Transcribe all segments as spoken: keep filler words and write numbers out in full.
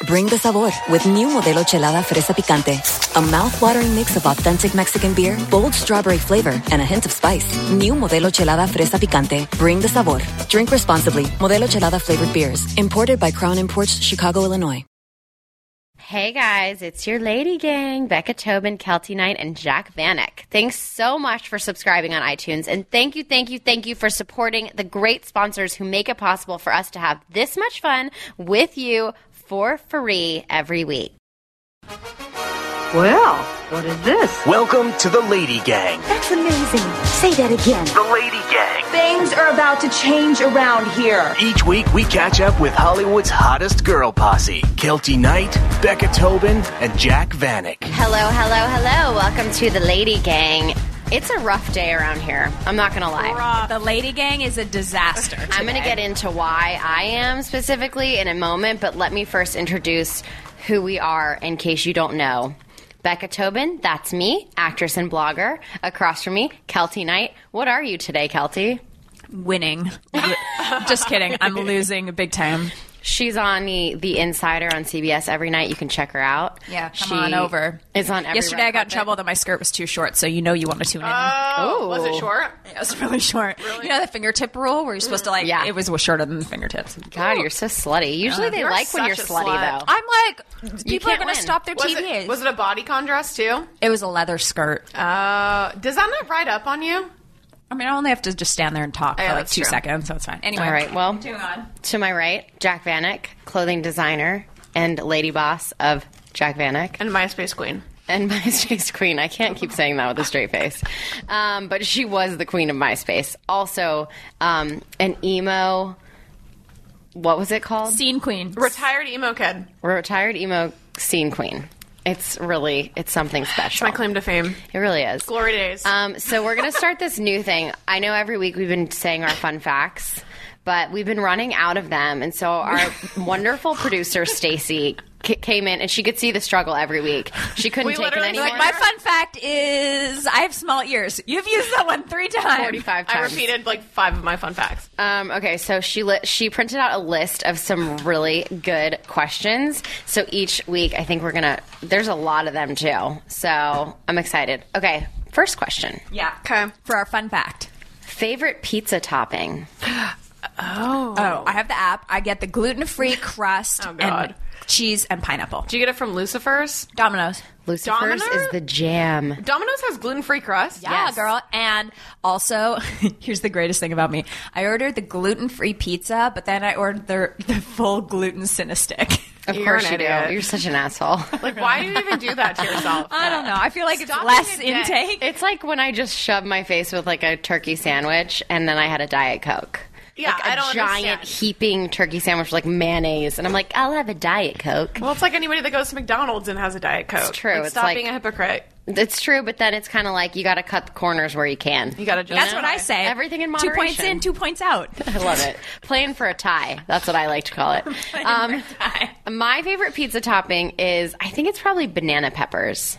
Bring the sabor with new Modelo Chelada Fresa Picante. A mouth-watering mix of authentic Mexican beer, bold strawberry flavor, and a hint of spice. New Modelo Chelada Fresa Picante. Bring the sabor. Drink responsibly. Modelo Chelada flavored beers. Imported by Crown Imports, Chicago, Illinois. Hey guys, it's your lady gang, Becca Tobin, Kelty Knight, and Jack Vanek. Thanks so much for subscribing on iTunes, and thank you, thank you, thank you for supporting the great sponsors who make it possible for us to have this much fun with you for free every week. Well, what is this? Welcome to the Lady Gang. That's amazing. Say that again. The Lady Gang. Things are about to change around here. Each week we catch up with Hollywood's hottest girl posse. Kelty Knight, Becca Tobin, and Jack Vanek. Hello, hello, hello. Welcome to the Lady Gang. It's a rough day around here. I'm not going to lie. Rough. The Lady Gang is a disaster today. I'm going to get into why I am specifically in a moment, but let me first introduce who we are in case you don't know. Becca Tobin, that's me, actress and blogger. Across from me, Kelty Knight. What are you today, Kelty? Winning. Just kidding. I'm losing big time. She's on the, the Insider on C B S every night. You can check her out. Yeah, come she on over. Is on every Yesterday I got in trouble that my skirt was too short, so you know you want to tune in. Oh, Ooh. was it short? It was really short. Really? You know the fingertip rule where you're supposed to like, Yeah. it was shorter than the fingertips. God, you're so slutty. Usually they You're like when you're such a slutty, slut. though. I'm like, people are can't going to win. stop their Was T Vs. it, was it a bodycon dress too? It was a leather skirt. Uh, does that not ride up on you? I mean, I only have to just stand there and talk Yeah, for like that's two true. seconds, so it's fine. Anyway. All right, well, Moving on. to my right, Jack Vanek, clothing designer and lady boss of Jack Vanek. And MySpace queen. And MySpace queen. I can't keep saying that with a straight face. Um, but she was the queen of MySpace. Also, um, an emo, what was it called? Scene queen. Retired emo kid. Retired emo scene queen. It's really, it's something special. My claim to fame. It really is. Glory days. Um, so we're going to start this new thing. I know every week we've been saying our fun facts, but we've been running out of them. And so our wonderful producer, Stacy, c- came in, and she could see the struggle every week. She couldn't We take it literally- anymore. Like, my fun fact is I have small ears. You've used that one three times. forty-five I times. repeated like five of my fun facts. Um, okay, so she li- she printed out a list of some really good questions. So each week, I think we're gonna. There's a lot of them too. So I'm excited. Okay, first question: Yeah. Okay. For our fun fact. favorite pizza topping? Oh. Oh, I have the app. I get the gluten-free crust Oh, God. and cheese and pineapple. Do you get it from Lucifer's? Domino's. Lucifer's Domino's? is the jam. Domino's has gluten-free crust? Yeah, Yes. girl. And also, here's the greatest thing about me. I ordered the gluten-free pizza, but then I ordered the, the full gluten Cinestick. Of You're course an you do. idiot. You're such an asshole. Like, why do you even do that to yourself? I don't know. I feel like Stop it's less being a dick. intake. It's like when I just shoved my face with like a turkey sandwich and then I had a Diet Coke. Yeah, like a I don't giant understand. heaping turkey sandwich with like mayonnaise, and I'm like, I'll have a Diet Coke. Well, it's like anybody that goes to McDonald's and has a Diet Coke. It's true. Like, It's stop like- being a hypocrite. It's true, but then it's kind of like you got to cut the corners where you can. You got to just. That's what I say. Everything in Two points moderation. in, two points out. I love it. Playing for a tie. That's what I like to call it. Um, my favorite pizza topping is, I think it's probably banana peppers.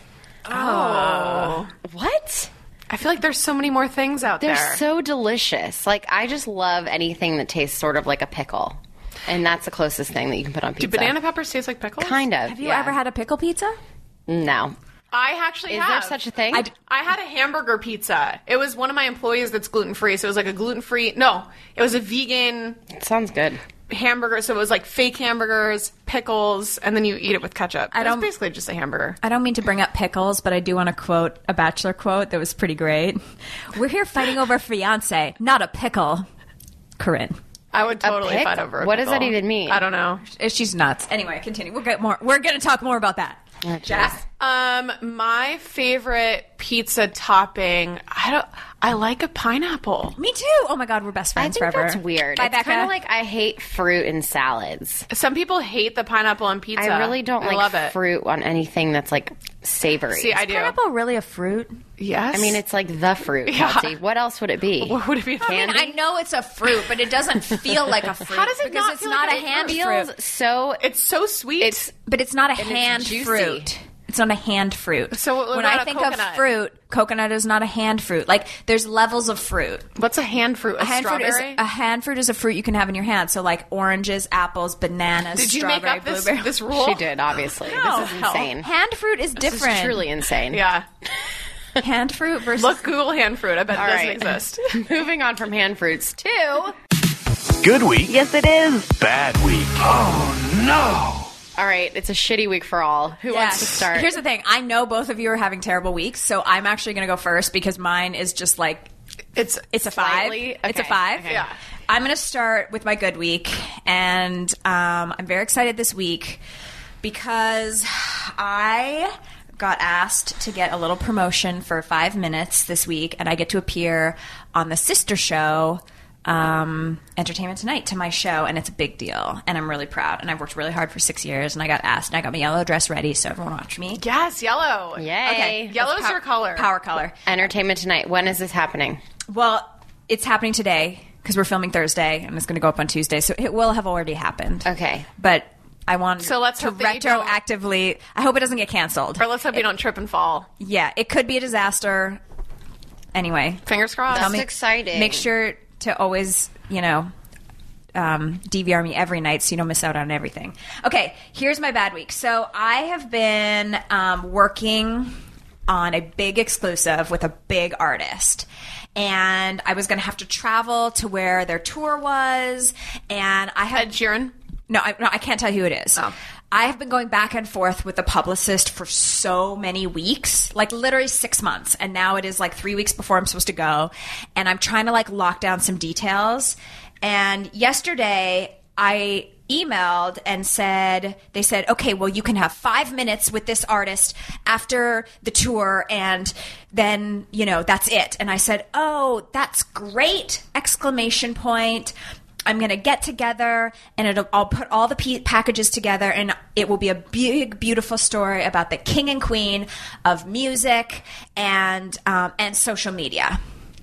Oh. What? I feel like there's so many more things out They're there. so delicious. Like, I just love anything that tastes sort of like a pickle. And that's the closest thing that you can put on pizza. Do banana peppers taste like pickles? Kind of. Have you yeah. ever had a pickle pizza? No. I actually Is have. there such a thing? I d- I had a hamburger pizza. It was one of my employees that's gluten free, so it was like a gluten free. No, it was a vegan It sounds good. hamburger. So it was like fake hamburgers, pickles, and then you eat it with ketchup. I It was don't- basically just a hamburger. I don't mean to bring up pickles, but I do want to quote a Bachelor quote that was pretty great. We're here fighting over fiance, not a pickle. Corinne. I would totally pick- fight over. A what does pickle. that even mean? I don't know. She's nuts. Anyway, continue. We'll get more. We're going to talk more about that. Oh, Jack? Um, my favorite pizza topping. I don't. I like a pineapple. Me too. Oh my God, we're best I friends think forever. that's weird. Bye, it's Becca. kind of like I hate fruit in salads. Some people hate the pineapple on pizza. I really don't I like love it. fruit on anything that's like savory. See, I do. pineapple really a fruit? Yes. I mean, it's like the fruit, Yeah. Kelsey. What else would it be? What would it be? Candy? I know it's a fruit, but it doesn't feel like a fruit. How does it because not it's feel not like a a hand It feels fruit. so. It's so sweet. It's But it's not a it's hand juicy. fruit. It's It's not a hand fruit. So what when about I a think coconut? of fruit, coconut is not a hand fruit. Like there's levels of fruit. What's a hand fruit? A, A hand fruit is strawberry? a hand fruit is a fruit you can have in your hand. So like oranges, apples, bananas, Did you make strawberry, up this, blueberry. this rule? She did, obviously. No. This is insane. Hand fruit is This different. is truly insane. Yeah. Hand fruit versus Look, Google hand fruit. I bet All it doesn't right. exist. Moving on from hand fruits to... Good week. Yes, it is. Bad week. Oh, no. All right, it's a shitty week for all. Who Yeah. wants to start? Here's the thing. I know both of you are having terrible weeks, so I'm actually going to go first because mine is just like It's it's a five. Slightly? It's a Okay, five. okay. Yeah. I'm going to start with my good week, and um, I'm very excited this week because I got asked to get a little promotion for five minutes this week, and I get to appear on the sister show, um, Entertainment Tonight, to my show, and it's a big deal, and I'm really proud. And I've worked really hard for six years, and I got asked, and I got my yellow dress ready, so everyone watch me. Yes, yellow. Yay. Okay. Yellow's Pow- your color. Power color. Entertainment Tonight. When is this happening? Well, it's happening today because we're filming Thursday, and it's going to go up on Tuesday, so it will have already happened. Okay. But I want So let's to hope that you don't- retroactively. I hope it doesn't get canceled. Or let's hope you don't trip and fall. Yeah, it could be a disaster. Anyway, Fingers crossed. That's exciting. make sure to always, you know, um, D V R me every night so you don't miss out on everything. Okay, here's my bad week. So I have been um, working on a big exclusive with a big artist. And I was going to have to travel to where their tour was. And I had Ed Sheeran. no, I, no, I can't tell you who it is. Oh. I have been going back and forth with the publicist for so many weeks, like literally six months. And now it is like three weeks before I'm supposed to go. And I'm trying to like lock down some details. And yesterday I emailed and said, they said, okay, well, you can have five minutes with this artist after the tour. And then, you know, that's it. And I said, oh, that's great! Exclamation point. I'm going to get together and it'll, I'll put all the p- packages together and it will be a big, beautiful story about the king and queen of music and, um, and social media.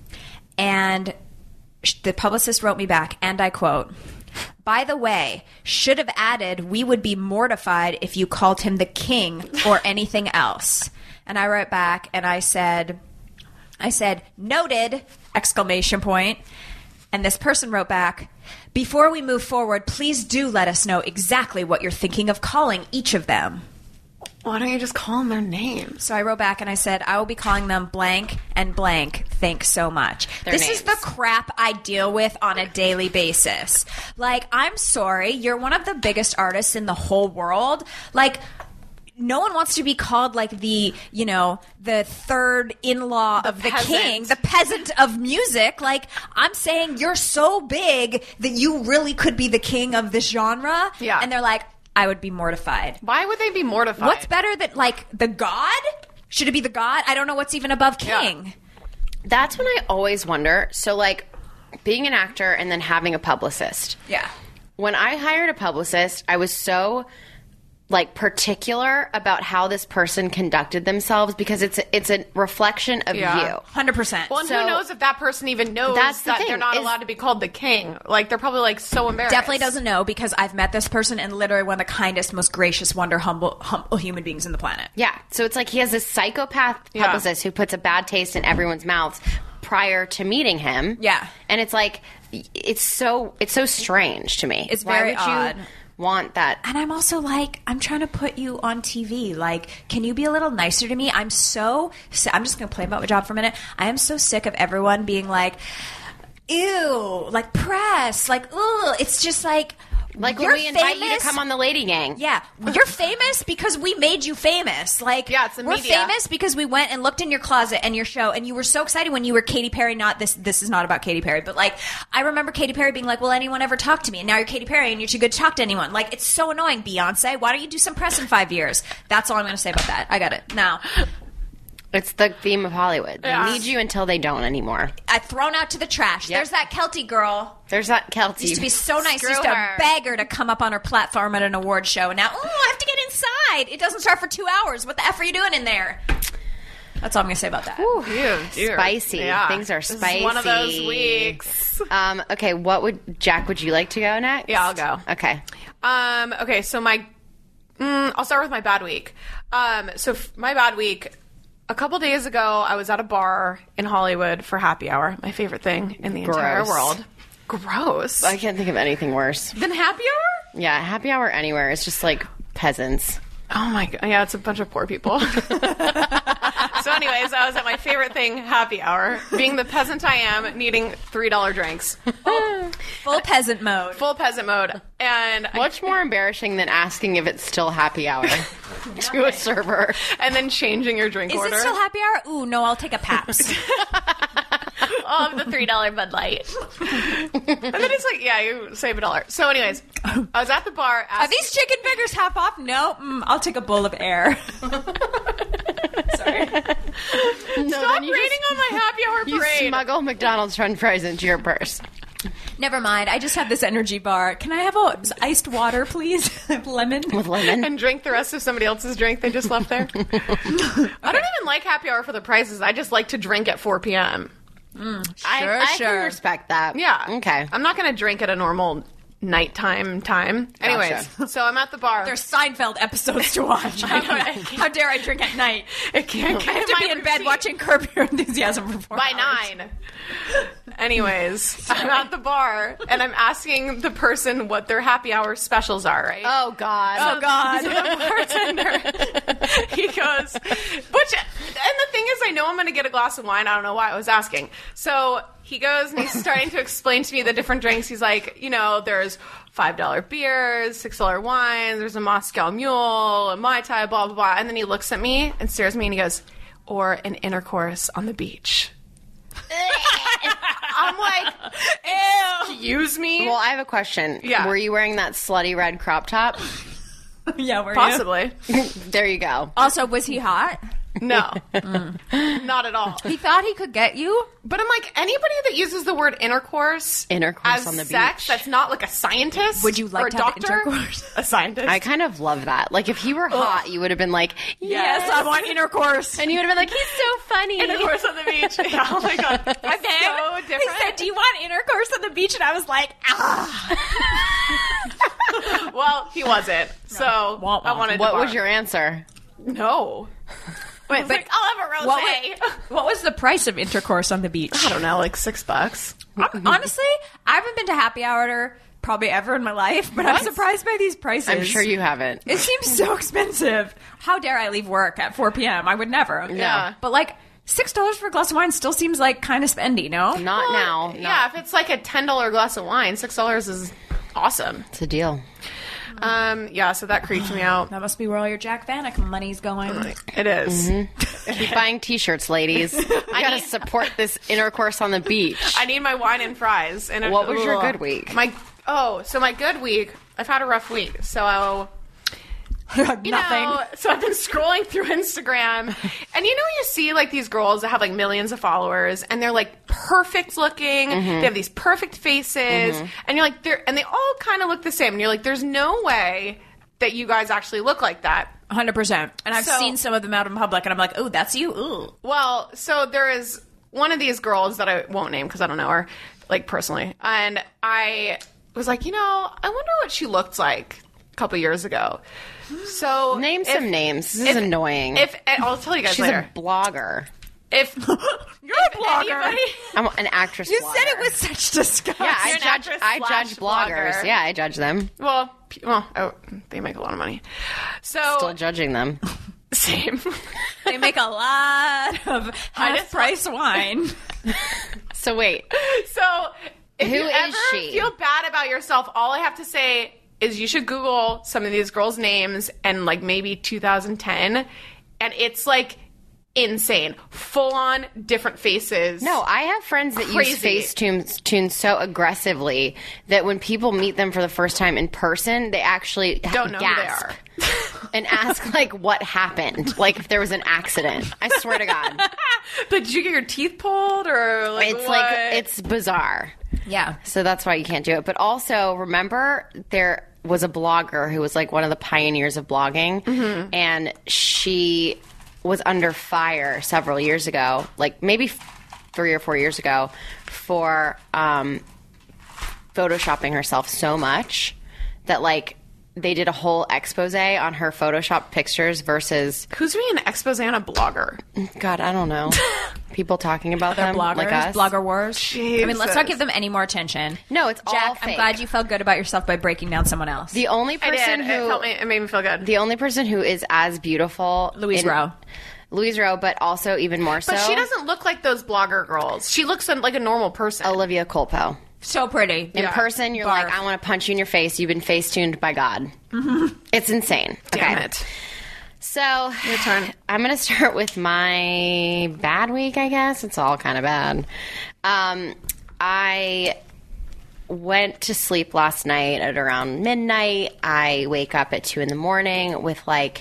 And sh- the publicist wrote me back, and I quote, by the way, should have added, we would be mortified if you called him the king or anything else. And I wrote back and I said, I said, noted, exclamation point. And this person wrote back, before we move forward, please do let us know exactly what you're thinking of calling each of them. Why don't you just call them their names? So I wrote back and I said, I will be calling them blank and blank. Thanks so much. Their this names. is the crap I deal with on a daily basis. Like, I'm sorry, you're one of the biggest artists in the whole world. Like, no one wants to be called like the, you know, the third in-law of the peasant. king, the peasant of music. Like, I'm saying you're so big that you really could be the king of this genre. Yeah. And they're like, I would be mortified. Why would they be mortified? What's better than, like, the god? Should it be the god? I don't know what's even above king. Yeah. That's when I always wonder. So, like, being an actor and then having a publicist. Yeah. When I hired a publicist, I was so like particular about how this person conducted themselves because it's a, it's a reflection of Yeah. you. one hundred percent. Well, and So- who knows if that person even knows That's the that thing, they're not is- allowed to be called the king. Like, they're probably, like, so embarrassed. Definitely doesn't know because I've met this person and literally one of the kindest, most gracious, wonder, humble, humble human beings in the planet. Yeah. So it's like he has this psychopath Yeah. publicist who puts a bad taste in everyone's mouths prior to meeting him. Yeah. And it's like it's so it's so strange to me. It's Why very would odd. you want that? And I'm also like, I'm trying to put you on T V. Like, can you be a little nicer to me? I'm so, si- I'm just going to play about my job for a minute. I am so sick of everyone being like, ew, like press, like, ugh. It's just like, Like when you're we invite you to famous- come on the Lady Gang. Yeah, you're famous because we made you famous. Like, Yeah, it's the we're media. famous because we went and looked in your closet and your show, and you were so excited when you were Katy Perry. Not this. This is not about Katy Perry, but like, I remember Katy Perry being like, "Will anyone ever talk to me?" And now you're Katy Perry, and you're too good to talk to anyone. Like, it's so annoying. Beyonce, why don't you do some press in five years? That's all I'm going to say about that. I got it now. It's the theme of Hollywood. Yeah. They need you until they don't anymore. I've thrown out to the trash. Yep. There's that Kelty girl. There's that Kelty. Used to be so nice. Screw Used to her. beg her to come up on her platform at an award show, and now, oh, I have to get inside. It doesn't start for two hours. What the F are you doing in there? That's all I'm going to say about that. Ew, dear. Spicy. Yeah. Things are This is spicy. one of those weeks. Um, okay, what would Jack? Would you like to go next? Yeah, I'll go. Okay. Um, okay, so my Mm, I'll start with my bad week. Um, so f- my bad week, a couple days ago, I was at a bar in Hollywood for happy hour, my favorite thing in the entire Gross. world. Gross. I can't think of anything worse. Than happy hour? Yeah, happy hour anywhere is just like peasants. Oh my god, yeah, it's a bunch of poor people. So anyways, I was at my favorite thing, happy hour, being the peasant I am, needing three dollar drinks. Full peasant mode. Full peasant mode. And I- Much more embarrassing than asking if it's still happy hour to a server. and then changing your drink Is order. it still happy hour? Ooh, no, I'll take a Pabst. All of the three dollar Bud Light. And then it's like, yeah, you save a dollar. So anyways, I was at the bar. Are Asking, these chicken fingers half off? No, mm, I'll take a bowl of air. Sorry. No, Stop then you rating just- on my happy hour You parade. smuggle McDonald's French fries into your purse. Never mind. I just have this energy bar. Can I have a iced water, please? Lemon. With lemon. And drink the rest of somebody else's drink they just left there. I don't even like happy hour for the prices. I just like to drink at four p.m. I, Sure, I sure. can respect that. Yeah. Okay. I'm not going to drink at a normal nighttime time. Anyways, so I'm at the bar. There's Seinfeld episodes to watch. How, how dare I drink at night? it can't I have to be in bed watching Curb Your Enthusiasm for four by hours. nine. Anyways, I'm at the bar and I'm asking the person what their happy hour specials are, right? Oh, God. Oh God! So the bartender, he goes, which, and the thing is, I know I'm going to get a glass of wine. I don't know why I was asking. So he goes and he's starting to explain to me the different drinks. He's like, you know, there's five dollar beers, six dollar wines. There's a Moscow Mule, a Mai Tai, blah blah blah. And then he looks at me and stares at me and he goes, or an intercourse on the beach. I'm like, excuse me. Well, I have a question. Yeah. Were you wearing that slutty red crop top? Yeah, were Possibly. There you go. Also, was he hot? No, not at all. He thought he could get you? But I'm like, anybody that uses the word intercourse, Intercourse as on the sex, beach. that's not like a scientist. Would you like or a to have doctor, intercourse? a scientist. I kind of love that. Like, if he were hot, you would have been like, Yes, I want intercourse. and you would have been like, he's so funny. intercourse on the beach. Yeah, oh my god, that's so He different. said, do you want intercourse on the beach? And I was like, ah. Well, he wasn't. So Wah, wah. I wanted. What to was bark. your answer? no? Wait, It's like, I'll have a rosé. what, wa- what was the price of intercourse on the beach? I don't know, like six bucks. Honestly, I haven't been to happy hour probably ever in my life, but I'm surprised by these prices. I'm sure you haven't. It seems so expensive. How dare I leave work at four p.m.? I would never. Yeah. But like six dollars for a glass of wine still seems like kind of spendy, no? Not now. Yeah, Not- if it's like a ten dollar glass of wine, six dollars is awesome. It's a deal. Um, yeah, so that creeps me out. That must be where all your Jack Vanek money's going. It is. Keep buying t-shirts, ladies. I gotta support this intercourse on the beach. I need my wine and fries. And What was your good week? My oh, so my good week. I've had a rough week. So you Nothing. know, so I've been scrolling through Instagram, and you know, you see like these girls that have like millions of followers, and they're like perfect looking. Mm-hmm. They have these perfect faces, and you're like, they're and they all kind of look the same. And you're like, there's no way that you guys actually look like that. one hundred percent. And I've So- seen some of them out in public, and I'm like, oh, that's you? Ooh. Well, so there is one of these girls that I won't name because I don't know her, like personally, and I was like, you know, I wonder what she looked like a couple years ago. So Name if- some names. This is if- annoying. If and I'll tell you guys She's later. a blogger. If You're a blogger. anybody- I'm an actress. You blogger. said it with such disgust. Yeah, I You're an judge. actress I slash judge bloggers. blogger. Yeah, I judge them. well, p- well, oh, they make a lot of money. So Still judging them. same. They make a lot of just- half-price wine. So wait, So if Who you is ever she? feel bad about yourself, all I have to say is you should Google some of these girls' names and like maybe two thousand ten, and it's like insane, full on different faces. no, I have friends that Crazy. use Facetune tune so aggressively that when people meet them for the first time in person, they actually Don't know gasp who they are. and ask like what happened, like if there was an accident. I swear to God, But did you get your teeth pulled or like it's what? like it's bizarre. Yeah. So that's why you can't do it. But also, remember, there was a blogger who was like one of the pioneers of blogging, Mm-hmm. and she was under fire several years ago, like maybe f- three or four years ago, for um, photoshopping herself so much that like they did a whole expose on her Photoshop pictures versus Who's doing an expose on a blogger? God, I don't know. People talking about They're them bloggers, like us. blogger wars. I mean, let's not Jesus. give them any more attention. No, it's Jack, all fake. I'm glad you felt good about yourself by breaking down someone else. The only I person did. who It, felt me, it made me feel good. the only person who is as beautiful, Louise in- Rowe. Louise Rowe, but also even more so, But she doesn't look like those blogger girls. She looks like a normal person. Olivia Culpo. So pretty. In person, you're Barf. like, I want to punch you in your face. You've been face-tuned by God. Mm-hmm. It's insane. Damn okay. it. So, Your turn. I'm going to start with my bad week, I guess. It's all kind of bad. Um, I went to sleep last night at around midnight. I wake up at two in the morning with, like,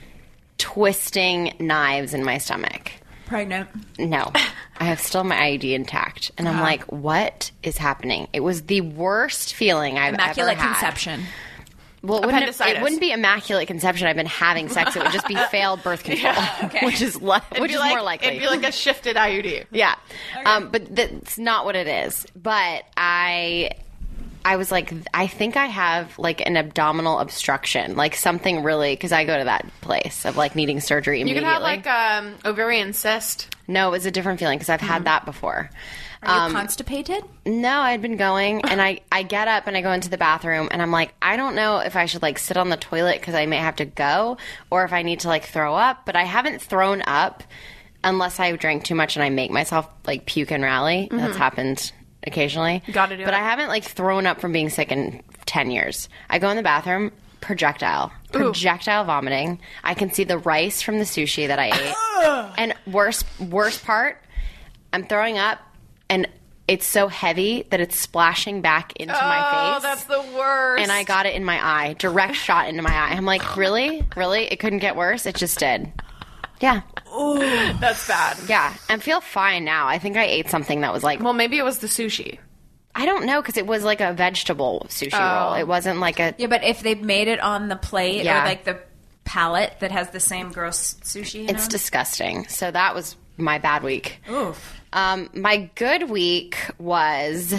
twisting knives in my stomach. Pregnant. No. I have still my I D intact. And I'm like, what is happening? It was the worst feeling I've Immaculate ever had. conception. Well, it wouldn't, Appendicitis. it wouldn't be immaculate conception. I've been having sex. It would just be failed birth control, which is le- It'd which be is like, more likely. It'd be like a shifted I U D. Yeah. Um, but that's not what it is. But I I was like, I think I have like an abdominal obstruction, like something really, because I go to that place of like needing surgery You immediately. could have like um, ovarian cyst. No, it was a different feeling because I've had that before. Are you constipated? No, I'd been going, and I, I get up and I go into the bathroom, and I'm like, I don't know if I should like sit on the toilet because I may have to go, or if I need to like throw up. But I haven't thrown up unless I drank too much and I make myself like puke and rally. Mm-hmm. That's happened occasionally. Gotta do but it. I haven't like thrown up from being sick in ten years. I go in the bathroom, projectile, projectile vomiting. I can see the rice from the sushi that I ate, and worst worst part, I'm throwing up. And it's so heavy that it's splashing back into my Oh, face. that's the worst. And I got it in my eye. Direct shot into my eye. I'm like, really? Really? It couldn't get worse? It just did. Yeah. That's bad. Yeah. I feel fine now. I think I ate something that was like, Well, maybe it was the sushi. I don't know, because it was like a vegetable sushi roll. It wasn't like a... Yeah, but if they made it on the plate Yeah. or like the palette that has the same gross sushi in It's them. disgusting. So that was my bad week. Oof. Um, my good week was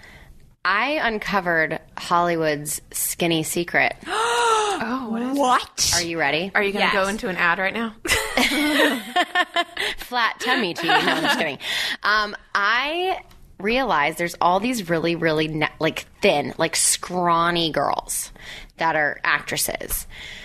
I uncovered Hollywood's skinny secret. Oh, what is What? Are you ready? Are you going to Yes. go into an ad right now? Flat tummy tea. No, I'm just kidding. Um, I realized there's all these really, really ne- like thin, like scrawny girls that are actresses.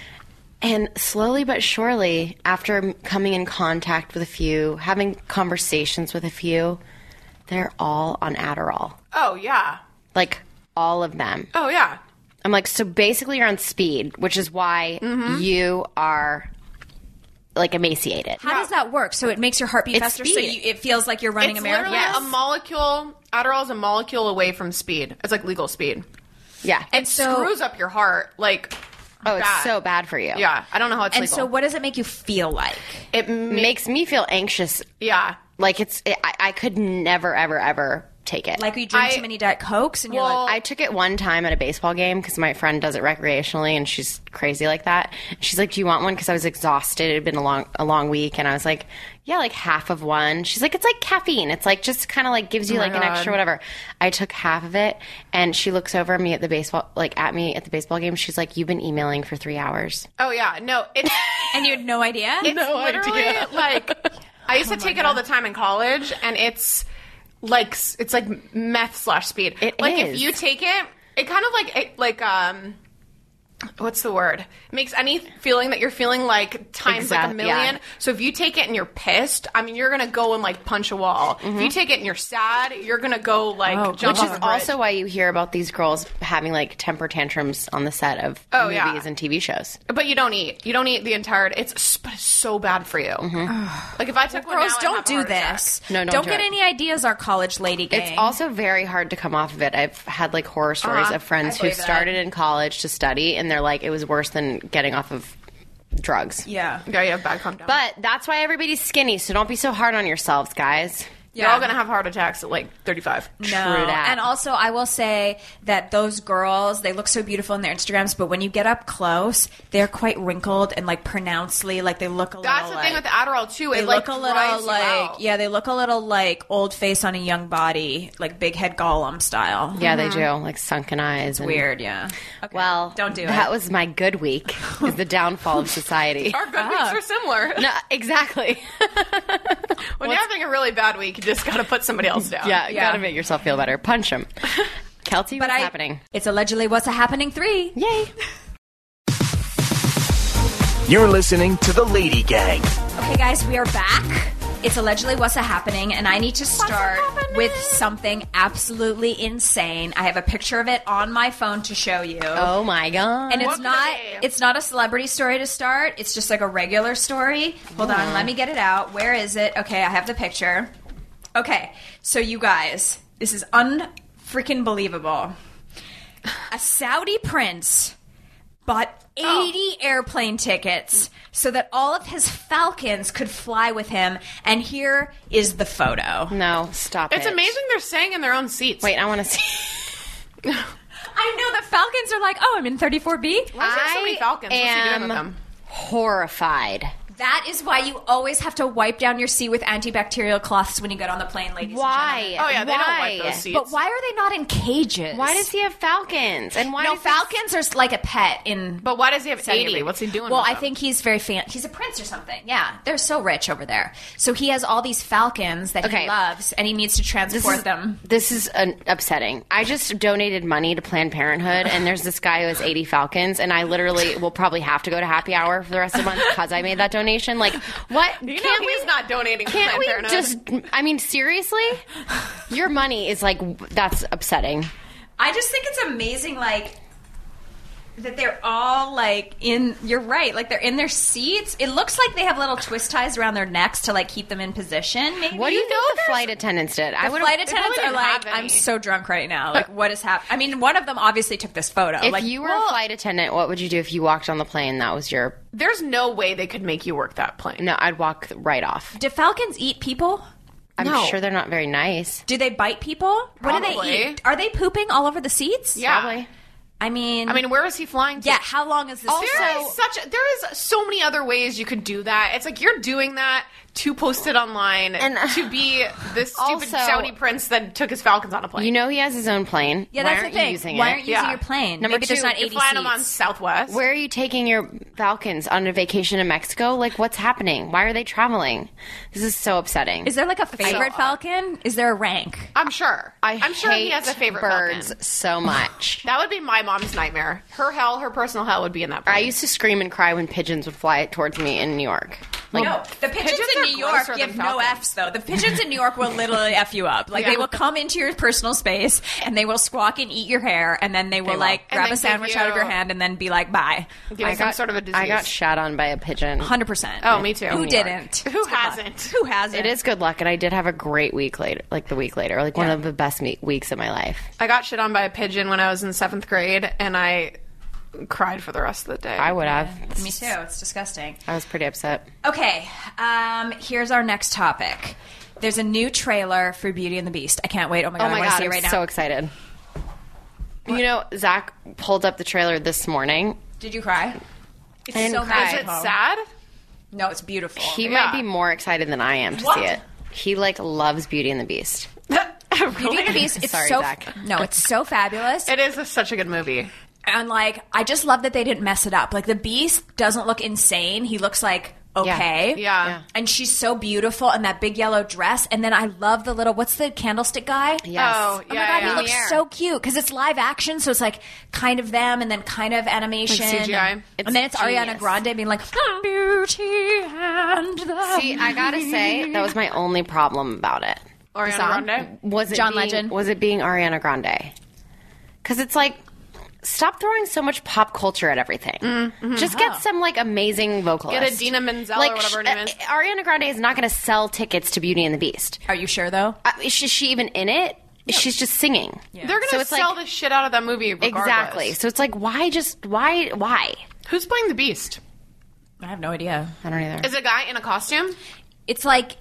And slowly but surely, after m- coming in contact with a few, having conversations with a few, they're all on Adderall. Oh, yeah. Like, all of them. Oh, yeah. I'm like, so basically you're on speed, which is why you are, like, emaciated. How does that work? So it makes your heart beat It's faster, so speed. you, it feels like you're running It's a marathon. literally a molecule. Adderall is a molecule away from speed. It's like legal speed. Yeah. It so- screws up your heart. Like, oh, it's bad. so bad for you. Yeah. I don't know how it's And legal. so, what does it make you feel like? it It ma- makes me feel anxious. Yeah. Like, it's, it, I, I could never, ever, ever take it. Like you drink I- too many Diet Cokes, and you're Well, like, I took it one time at a baseball game because my friend does it recreationally and she's crazy like that. She's like, do you want one? Because I was exhausted. It had been a long, a long week. And I was like, yeah, like half of one. She's like, it's like caffeine. It's like just kind of like gives you Oh my like an God. extra whatever. I took half of it and she looks over at me at the baseball, like at me at the baseball game. She's like, you've been emailing for three hours. oh, yeah. No, it's, and you had no idea. it's literally like, I used to take it all the time in college, and it's like, s- it's like meth slash speed. It like, is. if you take it, it kind of like, it, like, um, what's the word? It makes any feeling that you're feeling like times like a Exact- million. yeah. So if you take it and you're pissed, I mean, you're gonna go and like punch a wall. If you take it and you're sad, you're gonna go like Oh, jump Which off is a bridge. also why you hear about these girls having like temper tantrums on the set of Oh, movies yeah. and T V shows. But you don't eat. You don't eat the entire. It's s- but it's so bad for you. Like if I took one Girls, now, I'd don't have a do heart attack. this. No, don't do get it. any ideas, our college lady gang. It's also very hard to come off of it. I've had like horror stories Uh-huh. of friends I who believe that. started in college to study, and they're like, it was worse than getting off of drugs. yeah. Yeah, you have bad calm down. But that's why everybody's skinny, so don't be so hard on yourselves, guys. They're all going to have heart attacks at like thirty-five. No. that. And also, I will say that those girls, they look so beautiful in their Instagrams, but when you get up close, they're quite wrinkled and like pronouncedly, like they look a That's little the like, thing with the Adderall too. they It look like a little dries you like, out. yeah, they look a little like old face on a young body, like big head Gollum style. Yeah, they do. Like sunken eyes. and- Weird, yeah. Okay. Well, don't do it. That was my good week. Is the downfall of society. Our good weeks are similar. No, exactly. When you're having a really bad week, you just got to put somebody else down. Yeah, you Yeah. gotta make yourself feel better. Punch him. Kelty, But what's I- happening? It's allegedly What's a Happening three. Yay. You're listening to The Lady Gang. Okay, guys, we are back. It's allegedly What's a Happening, and I need to start with something absolutely insane. I have a picture of it on my phone to show you. Oh my god. And it's What could not it be? it's not a celebrity story to start. It's just like a regular story. Hold on, let me get it out. Where is it? Okay, I have the picture. Okay, so you guys, this is unfreaking believable. A Saudi prince bought eighty airplane tickets so that all of his falcons could fly with him, and here is the photo. No, stop It's it. amazing they're staying in their own seats. Wait, I want to see. I know the falcons are like, "Oh, I'm in thirty-four B." Why is there so many falcons? What's he doing am with them? horrified. That is why you always have to wipe down your seat with antibacterial cloths when you get on the plane, ladies Why? and Oh yeah, they Why? don't wipe those seats. But why are they not in cages? Why does he have falcons? And why No, does he- falcons are like a pet in. But why does he have Saudi eighty? Arabia. What's he doing? Well, with I them? think he's very fan. He's a prince or something. Yeah, they're so rich over there. So he has all these falcons that Okay. he loves, and he needs to This transport is, them. this is an upsetting. I just donated money to Planned Parenthood, and there's this guy who has eighty falcons, and I literally will probably have to go to happy hour for the rest of the month because I made that donation. Like, what? You know Can't he's we? not donating. to Can't Planned we Parenthood. just? I mean, seriously, your money is like that's upsetting. I just think it's amazing, like. That they're all like in. You're right. Like they're in their seats. It looks like they have little twist ties around their necks to like keep them in position. Maybe. What do you think the flight attendants did? I The would flight they attendants probably are didn't like, have any. I'm so drunk right now. Like, what is happening? I mean, one of them obviously took this photo. If like, you were well, a flight attendant, what would you do if you walked on the plane? That was your. There's no way they could make you work that plane. No, I'd walk right off. do falcons eat people? I'm No. sure they're not very nice. Do they bite people? What do Probably. they eat? Are they pooping all over the seats? Yeah. Probably. I mean, I mean, where is he flying to? yeah. How long is this? There is such. There is so many other ways you could do that. It's like you're doing that to post it online And- to be this stupid Also- Saudi prince that took his falcons on a plane. You know he has his own plane. yeah, Why that's aren't the thing. you using Why it? aren't you Yeah. using your plane? Number Maybe there's two, not you're eighty flying seats. them on Southwest. Where are you taking your Falcons on a vacation in Mexico? Like, what's happening? Why are they traveling? This is so upsetting. Is there like a favorite odd. falcon? Is there a rank? I'm sure. I I'm sure he hate has a favorite birds falcon. so much. That would be my mom's nightmare. Her hell, her personal hell would be in that plane. I used to scream and cry when pigeons would fly towards me in New York. Like, no, the pigeons, pigeons in are New York grosser give than no falcons. F's though. The pigeons in New York will literally F you up. Like Yeah. they will come into your personal space and they will squawk and eat your hair, and then they will will. like And grab then a sandwich give out of your you- hand and then be like, "Bye." Give you I some got, sort of a disease. I got shat on by a pigeon. Hundred percent. Oh, me too. Who New didn't? Who It's good luck. hasn't? Who hasn't? It is good luck, and I did have a great week later, like the week later, like one of the best me- weeks of my life. I got shit on by a pigeon when I was in seventh grade, and I cried for the rest of the day. I would have. Me too. It's disgusting. I was pretty upset. Okay, um, here's our next topic. There's a new trailer for Beauty and the Beast. I can't wait. Oh my god, Oh my I want to god, see it I'm right now. so excited. You know, Zach pulled up the trailer this morning. Did you cry? It's I didn't so cry. Is magical. it sad? No, it's beautiful. He Yeah. might be more excited than I am to What? see it. He like loves Beauty and the Beast. Beauty and the Beast. It's Sorry, so Zach. no, it's so fabulous. It is a, such a good movie. And like, I just love that they didn't mess it up. Like, the Beast doesn't look insane. He looks like okay. Yeah. Yeah. And she's so beautiful in that big yellow dress. And then I love the little, what's the candlestick guy? Yes. Oh, Oh my yeah, god, yeah. he looks Lumiere. so cute because it's live action, so it's like kind of them and then kind of animation. Like C G I. And, It's and then it's Ariana genius. Grande being like, Beauty and the See, I gotta say, that was my only problem about it. Ariana song? Grande. Was it John being, Legend? Was it being Ariana Grande? Because it's like, stop throwing so much pop culture at everything. Just get some like amazing vocalist. Get a Dina Menzel like, or whatever her sh- name is. uh, Ariana Grande is not going to sell tickets to Beauty and the Beast. Are you sure though? Uh, is she- is she even in it? She's just singing. They're going So to it's like- sell the shit out of that movie regardless. Exactly. So it's like, why just why why? Who's playing the Beast? I have no idea. I don't either. Is it a guy in a costume? It's like,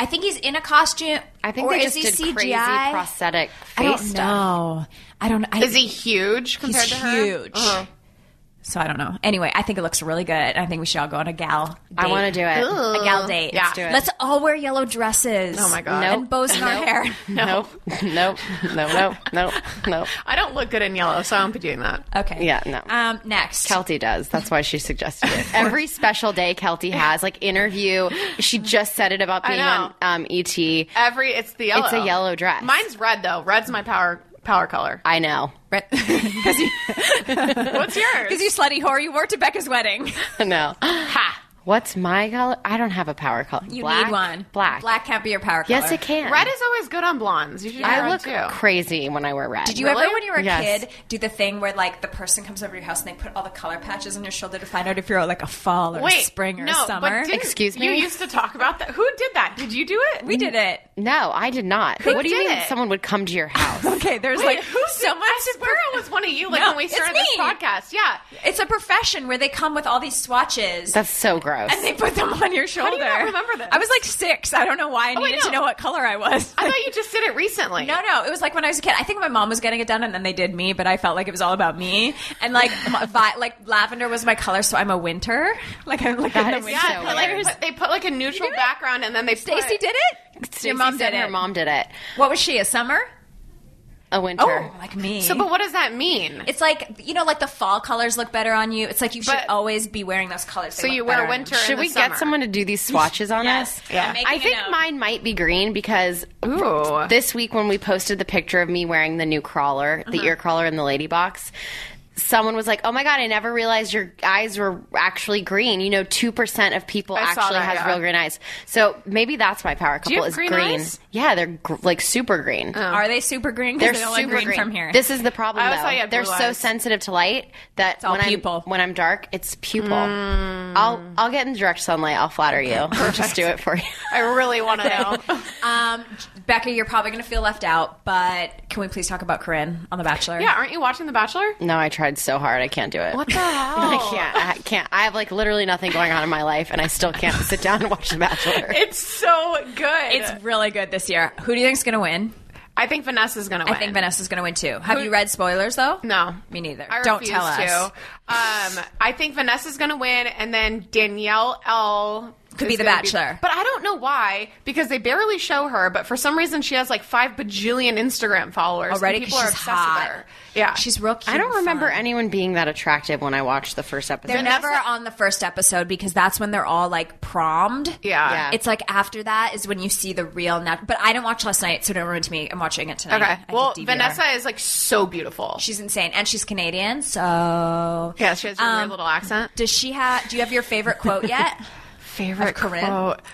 I think he's in a costume. I think or they is just he did C G I? crazy prosthetic face I don't stuff. know. I don't know. I, Is he huge compared he's to her? huge. Uh-huh. So I don't know. Anyway, I think it looks really good. I think we should all go on a gal date. I want to do it. A gal date. Yeah. Let's do it. Let's all wear yellow dresses. Oh, my God. Nope. And bows in our Nope. hair. Nope. Nope. No, no, no, no. I don't look good in yellow, so I won't be doing that. Okay. Yeah, no. Um, next. Kelty does. That's why she suggested it. Every special day Kelty has, like interview, she just said it about I being know. on um, E T. Every it's the yellow. It's a yellow dress. Mine's red though. Red's my power power color. I know. Because you, What's yours? you slutty whore, you wore to Becca's wedding. No. Ha! What's my color? I don't have a power color. You Black? need one. Black. Black can't be your power color. Yes, it can. Red is always good on blondes. You should I wear look red too. crazy when I wear red. Did you Really? ever, when you were a Yes. kid, do the thing where like the person comes over to your house and they put all the color patches on your shoulder to find out if you're like a fall or a Wait, spring or no, summer? But didn't Excuse You me? used to talk about that. Who did that? Did you do it? we did it. No, I did not. Who what do you did mean it? someone would come to your house? Okay, there's Wait, like who so much. I swear it was one of you. Like No, when we it's started this me. podcast. Yeah. It's a profession where they come with all these swatches. That's so gross. and they put them on your shoulder. do you not remember this? I was like six. I don't know why I Oh, I needed to know. know what color I was. I thought you just did it recently. No, no, it was like when I was a kid. I think my mom was getting it done, and then they did me, but I felt like it was all about me. And like, my, vi- like lavender was my color, so I'm a winter. Like I'm like in That the is winter. so Yeah, but like, weird. put, they put like a neutral did it? background, and then they Stacy put, did it. Stacey Your mom said did it. her mom did it. What was she? A summer? A winter. Oh, like me. So, but what does that mean? It's like, you know, like the fall colors look better on you. It's like you should But- always be wearing those colors. They So look you wear better on winter. you. in Should the we summer. get someone to do these swatches on Yes. us? Yeah. I'm making I a think note. mine might be green because Ooh. this week when we posted the picture of me wearing the new crawler, the Uh-huh. ear crawler in the lady box, someone was like, "Oh my god, I never realized your eyes were actually green." You know, two percent of people I saw actually that, has yeah. real green eyes. So maybe that's my power you couple have is green green. eyes? Yeah, they're gr- like super green. Are they super green? 'Cause They're they don't super like green, from here. This is the problem, I always though. thought you had They're blue so eyes. sensitive to light that all when pupil. I'm when I'm dark, it's pupil. Mm. I'll I'll get in direct sunlight. I'll flatter you. I'll just do it for you. I really want to know. Um, Becca, you're probably going to feel left out, but can we please talk about Corinne on The Bachelor? Yeah, aren't you watching The Bachelor? No, I tried so hard. I can't do it. What the hell? I can't. I can't. I have like literally nothing going on in my life, and I still can't sit down and watch The Bachelor. It's so good. It's really good this year. Who do you think's going to win? I think Vanessa's going to win. I think Vanessa's going to win too. Have Who- you read spoilers though? No. Me neither. I Don't refuse tell us. to. Um, I think Vanessa's going to win, and then Danielle L. Could be is the gonna Bachelor. but I don't know why, because they barely show her, but for some reason she has like five bajillion Instagram followers. Already? and people 'Cause are she's obsessed hot. with her. Yeah. She's real cute. I don't and remember fun. anyone being that attractive when I watched the first episode. They're never on the first episode because that's when they're all like prommed. Yeah. Yeah. It's like after that is when you see the real nat- But I didn't watch last night, so don't ruin it to me. I'm watching it tonight. Okay. I Well, did D V R. Vanessa is like so beautiful. she's insane, and she's Canadian. So yeah, she has a Um, weird little accent. does she have? Do you have your favorite quote yet? Favorite of Corinne? quote?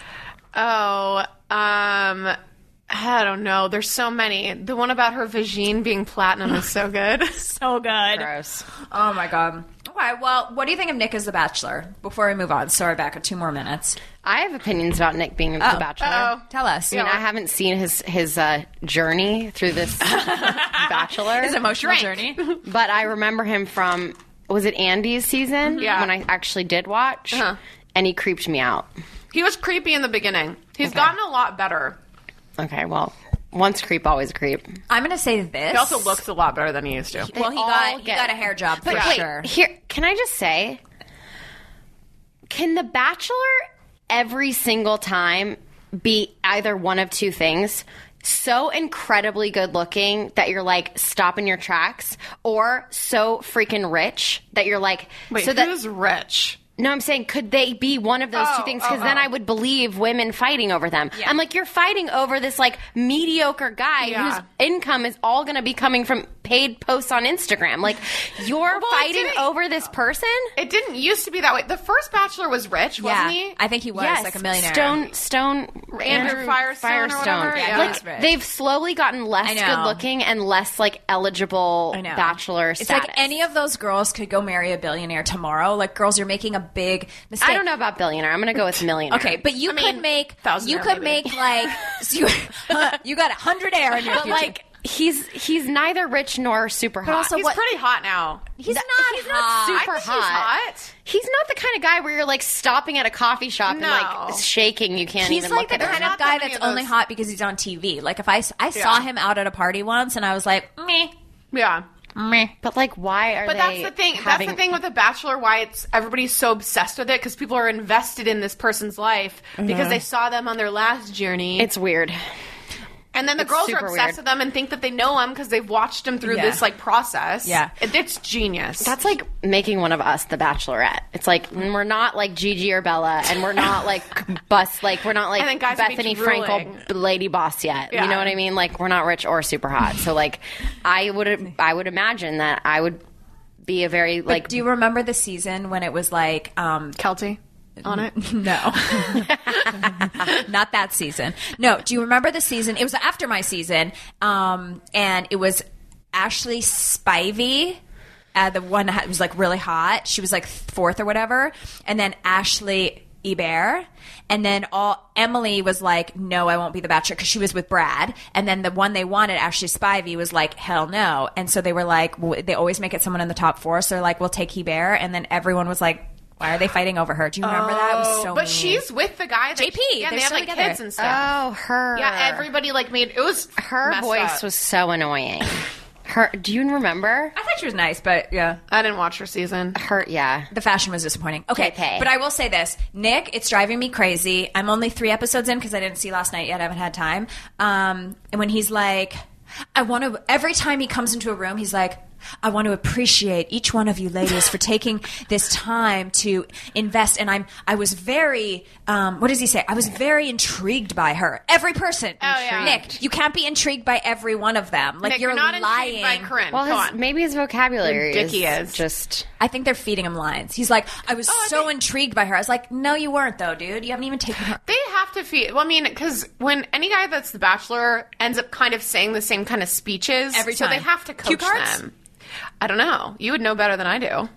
Oh, um, I don't know. There's so many. The one about her vagine being platinum is so good. So good. Gross. Oh my god. Okay, well, what do you think of Nick as the Bachelor? Before we move on, sorry, Becca, two more minutes. I have opinions about Nick being the Bachelor. Uh-oh. Tell us. I mean, I haven't seen his his uh, journey through this Bachelor, His emotional Drink. journey. but I remember him from was it Andy's season? Yeah. when I actually did watch, Uh-huh. and he creeped me out. He was creepy in the beginning. He's Okay. gotten a lot better. Okay, well, once creep, always creep. I'm going to say this. He also looks a lot better than he used to. Well, he all got he get- got a hair job for But wait, sure. here, can I just say, can The Bachelor every single time be either one of two things? So incredibly good looking that you're like stopping your tracks, or so freaking rich that you're like, Wait, so that who's rich? no, I'm saying, could they be one of those Oh, two things? oh, Because then oh. I would believe women fighting over them. Yeah. I'm like, you're fighting over this like mediocre guy Yeah. whose income is all going to be coming from paid posts on Instagram. Like, you're Well, it fighting didn't- over this person? It didn't used to be that way. The first Bachelor was rich, yeah, wasn't he? I think he was yes, like a millionaire. Stone, Stone, Andrew Firestone or whatever? Yeah, he like was rich. they've slowly gotten less I know. good looking and less like eligible I know. bachelor It's status. like any of those girls could go marry a billionaire tomorrow. Like, girls, you're making a big mistake. I don't know about billionaire. I'm going to go with millionaire. Okay, but you I could mean, make thousandaire you could maybe. make like so you, you got a hundred air in your But future. like He's he's neither rich nor super hot. also, He's what- pretty hot now. He's That- not he's hot. not super I think he's hot. hot. He's not the kind of guy where you're like stopping at a coffee shop No. and like shaking. You can't He's even like look the at kind him. of Not that guy many that's of only those- hot because he's on T V. Like if I, I saw Yeah. him out at a party once and I was like, meh, Yeah. meh. But like, why are But they? that's the thing. Having, That's the thing with The Bachelor. Why it's everybody's so obsessed with it because people are invested in this person's life because they saw them on their last journey. It's weird. and then the it's girls are super obsessed weird. with them and think that they know them because they've watched them through Yeah. this like process. Yeah. It, it's genius. That's like making one of us the Bachelorette. It's like mm, we're not like Gigi or Bella, and we're not like bus, like we're not like And then guys would be Bethany drooling. Frankel, Lady Boss yet. Yeah. You know what I mean? Like we're not rich or super hot. So like, I would I would imagine that I would be a very like. Do you remember the season when it was like, um, Kelty on it. no, not that season. No, do you remember the season? It was after my season, um, and it was Ashley Spivey. Uh, the one that was like really hot. She was like fourth or whatever, and then Ashley Hebert, and then all Emily was like, "No, I won't be the Bachelor," because she was with Brad. And then the one they wanted, Ashley Spivey, was like, "Hell no!" And so they were like, well, they always make it someone in the top four, so they're like, "We'll take Hebert," and then everyone was like, "Why are they fighting over her?" Do you remember that? It was so but mean. she's with the guy. That, J P, Yeah, they're they have still like together. kids and stuff. oh, her. Yeah, everybody like made it was her messed voice up. was so annoying. Her. Do you remember? I thought she was nice, but yeah. I didn't watch her season. Her. Yeah. The fashion was disappointing. Okay, K K. but I will say this. Nick, it's driving me crazy. I'm only three episodes in because I didn't see last night yet. I haven't had time. Um, and when he's like, I want to, every time he comes into a room, he's like, I want to appreciate each one of you ladies for taking this time to invest. And I'm, I was very, um, what does he say? I was very intrigued by her. Every person. Oh, yeah. Nick, you can't be intrigued by every one of them. Like Nick, you're, you're not lying. intrigued by Corinne. Well, Go his, on. maybe his vocabulary Dick is, he is. just. I think they're feeding him lines. He's like, I was Oh, I so think- intrigued by her. I was like, no, you weren't, though, dude. You haven't even taken her. They have to feed. Well, I mean, because when any guy that's the Bachelor ends up kind of saying the same kind of speeches Every so time. they have to Cue coach cards? them. I don't know. You would know better than I do.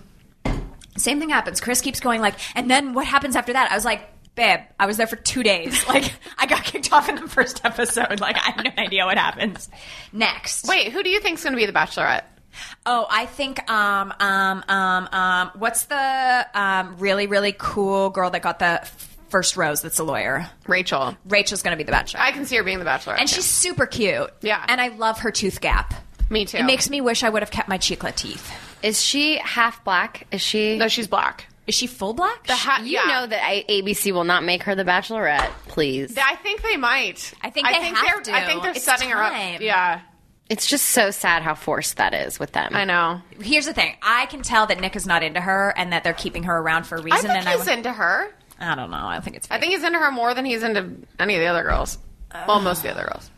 Same thing happens. Chris keeps going like, and then what happens after that? I was like, babe, I was there for two days. Like, I got kicked off in the first episode. Like, I have no idea what happens. Next. Wait, who do you think's going to be the Bachelorette? Oh, I think, um, um, um, um, what's the um, really, really cool girl that got the first rose that's a lawyer? Rachel. Rachel's going to be the Bachelor. I can see her being the Bachelorette. and too. she's super cute. Yeah. And I love her tooth gap. Me too. It makes me wish I would have kept my chiclet teeth. Is she half black? Is she? No, she's black. Is she full black? The ha- You yeah. know that I, A B C will not make her the Bachelorette, please. I think they might. I think they have they're, to. I think they're It's setting her time. up. Yeah, It's just so sad how forced that is with them. I know. Here's the thing. I can tell that Nick is not into her and that they're keeping her around for a I reason. think and he's I, into her. I don't know. I don't think it's fake. I think he's into her more than he's into any of the other girls. Well, most of the other girls.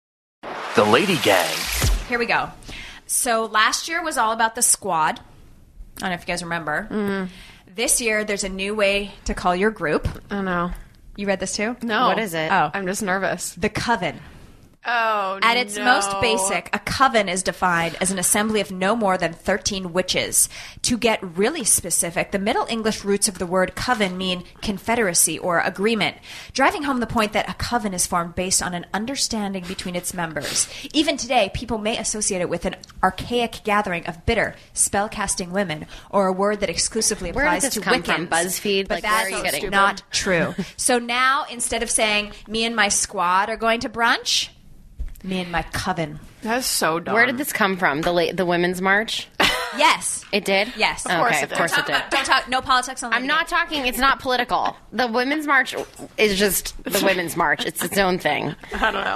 The Lady Gang. Here we go. So last year was all about the squad. I don't know if you guys remember. Mm-hmm. This year, there's a new way to call your group. I know. You read this too? No. What is it? Oh. I'm just nervous. The Coven. Oh, At its no. most basic, a coven is defined as an assembly of no more than thirteen witches. To get really specific, the Middle English roots of the word coven mean confederacy or agreement, driving home the point that a coven is formed based on an understanding between its members. Even today, people may associate it with an archaic gathering of bitter, spell-casting women, or a word that exclusively Where did applies this to come Wiccans. from? BuzzFeed? But Like, where are that's you getting- not true. So now, instead of saying, me and my squad are going to brunch, me and my coven. That's so dumb. Where did this come from? The la- the Women's March? Yes. It did? Yes. Okay, Of course it of did. course it Talk did. about- don't talk. No politics on. I'm not talking, it's not political. The Women's March is just the Women's March. It's its own thing. I don't know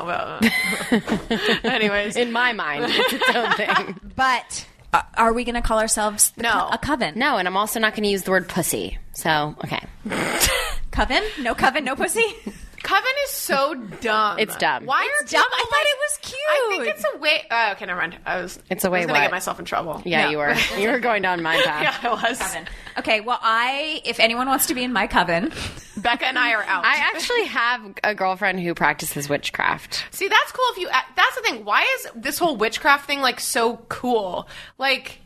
about. Anyways, In my mind, it's its own thing. But uh, are we going to call ourselves the No. co- a coven? No, and I'm also not going to use the word pussy. So, okay. Coven? No coven. No pussy. Coven is so dumb. It's dumb. Why It's are dumb? people I thought like- it was cute. I think it's a way. Uh, okay, never mind. I was. It's a way I was gonna what? get myself in trouble. Yeah, No. you were. You were going down my path. Yeah, I was. Coven. Okay. Well, I. If anyone wants to be in my coven, Becca and I are out. I actually have a girlfriend who practices witchcraft. See, that's cool if you. That's the thing. Why is this whole witchcraft thing like so cool? Like,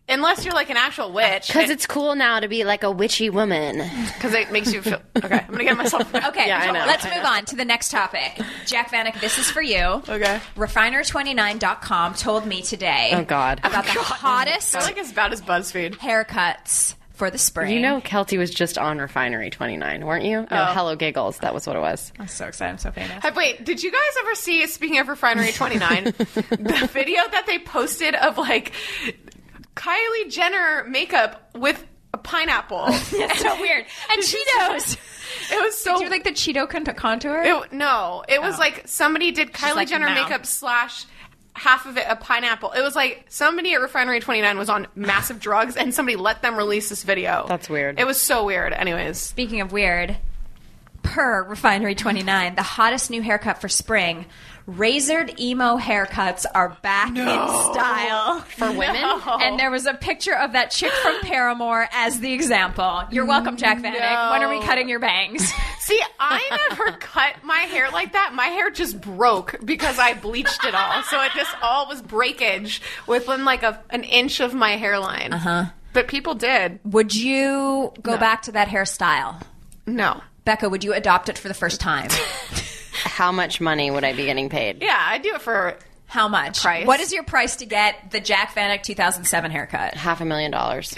Unless you're like an actual witch. Because it's cool now to be like a witchy woman. Because it makes you feel... Okay, I'm going to get myself... Okay, Yeah, I know, let's I move know. on to the next topic. Jack Vanek, this is for you. Okay. Refiner twenty-nine dot com told me today Oh, God. about the hottest I feel like it's about as BuzzFeed. haircuts for the spring. You know, Kelty was just on Refinery twenty-nine, weren't you? No, Oh. Hello Giggles. That was what it was. I'm so excited. I'm so famous. Hey, wait, did you guys ever see, speaking of Refinery twenty-nine, the video that they posted of, like, Kylie Jenner makeup with a pineapple? It's so weird. And Cheetos. It was so... Did you like the Cheeto con- contour? It, no, it was like somebody did Kylie like, Jenner no. makeup slash half of it a pineapple. It was like somebody at Refinery twenty-nine was on massive drugs and somebody let them release this video. That's weird. It was so weird. Anyways. Speaking of weird, per Refinery twenty-nine, the hottest new haircut for spring, razored emo haircuts are back in style. For women? And there was a picture of that chick from Paramore as the example. You're welcome, Jack Vanek. No. When are we cutting your bangs? See, I never cut my hair like that. My hair just broke because I bleached it all. So it just all was breakage within like a, an inch of my hairline. Uh-huh. But people did. Would you go No. back to that hairstyle? No. Becca, would you adopt it for the first time? How much money would I be getting paid? Yeah, I do it for... How much? Price. What is your price to get the Jack Vanek two thousand seven haircut? Half a million dollars.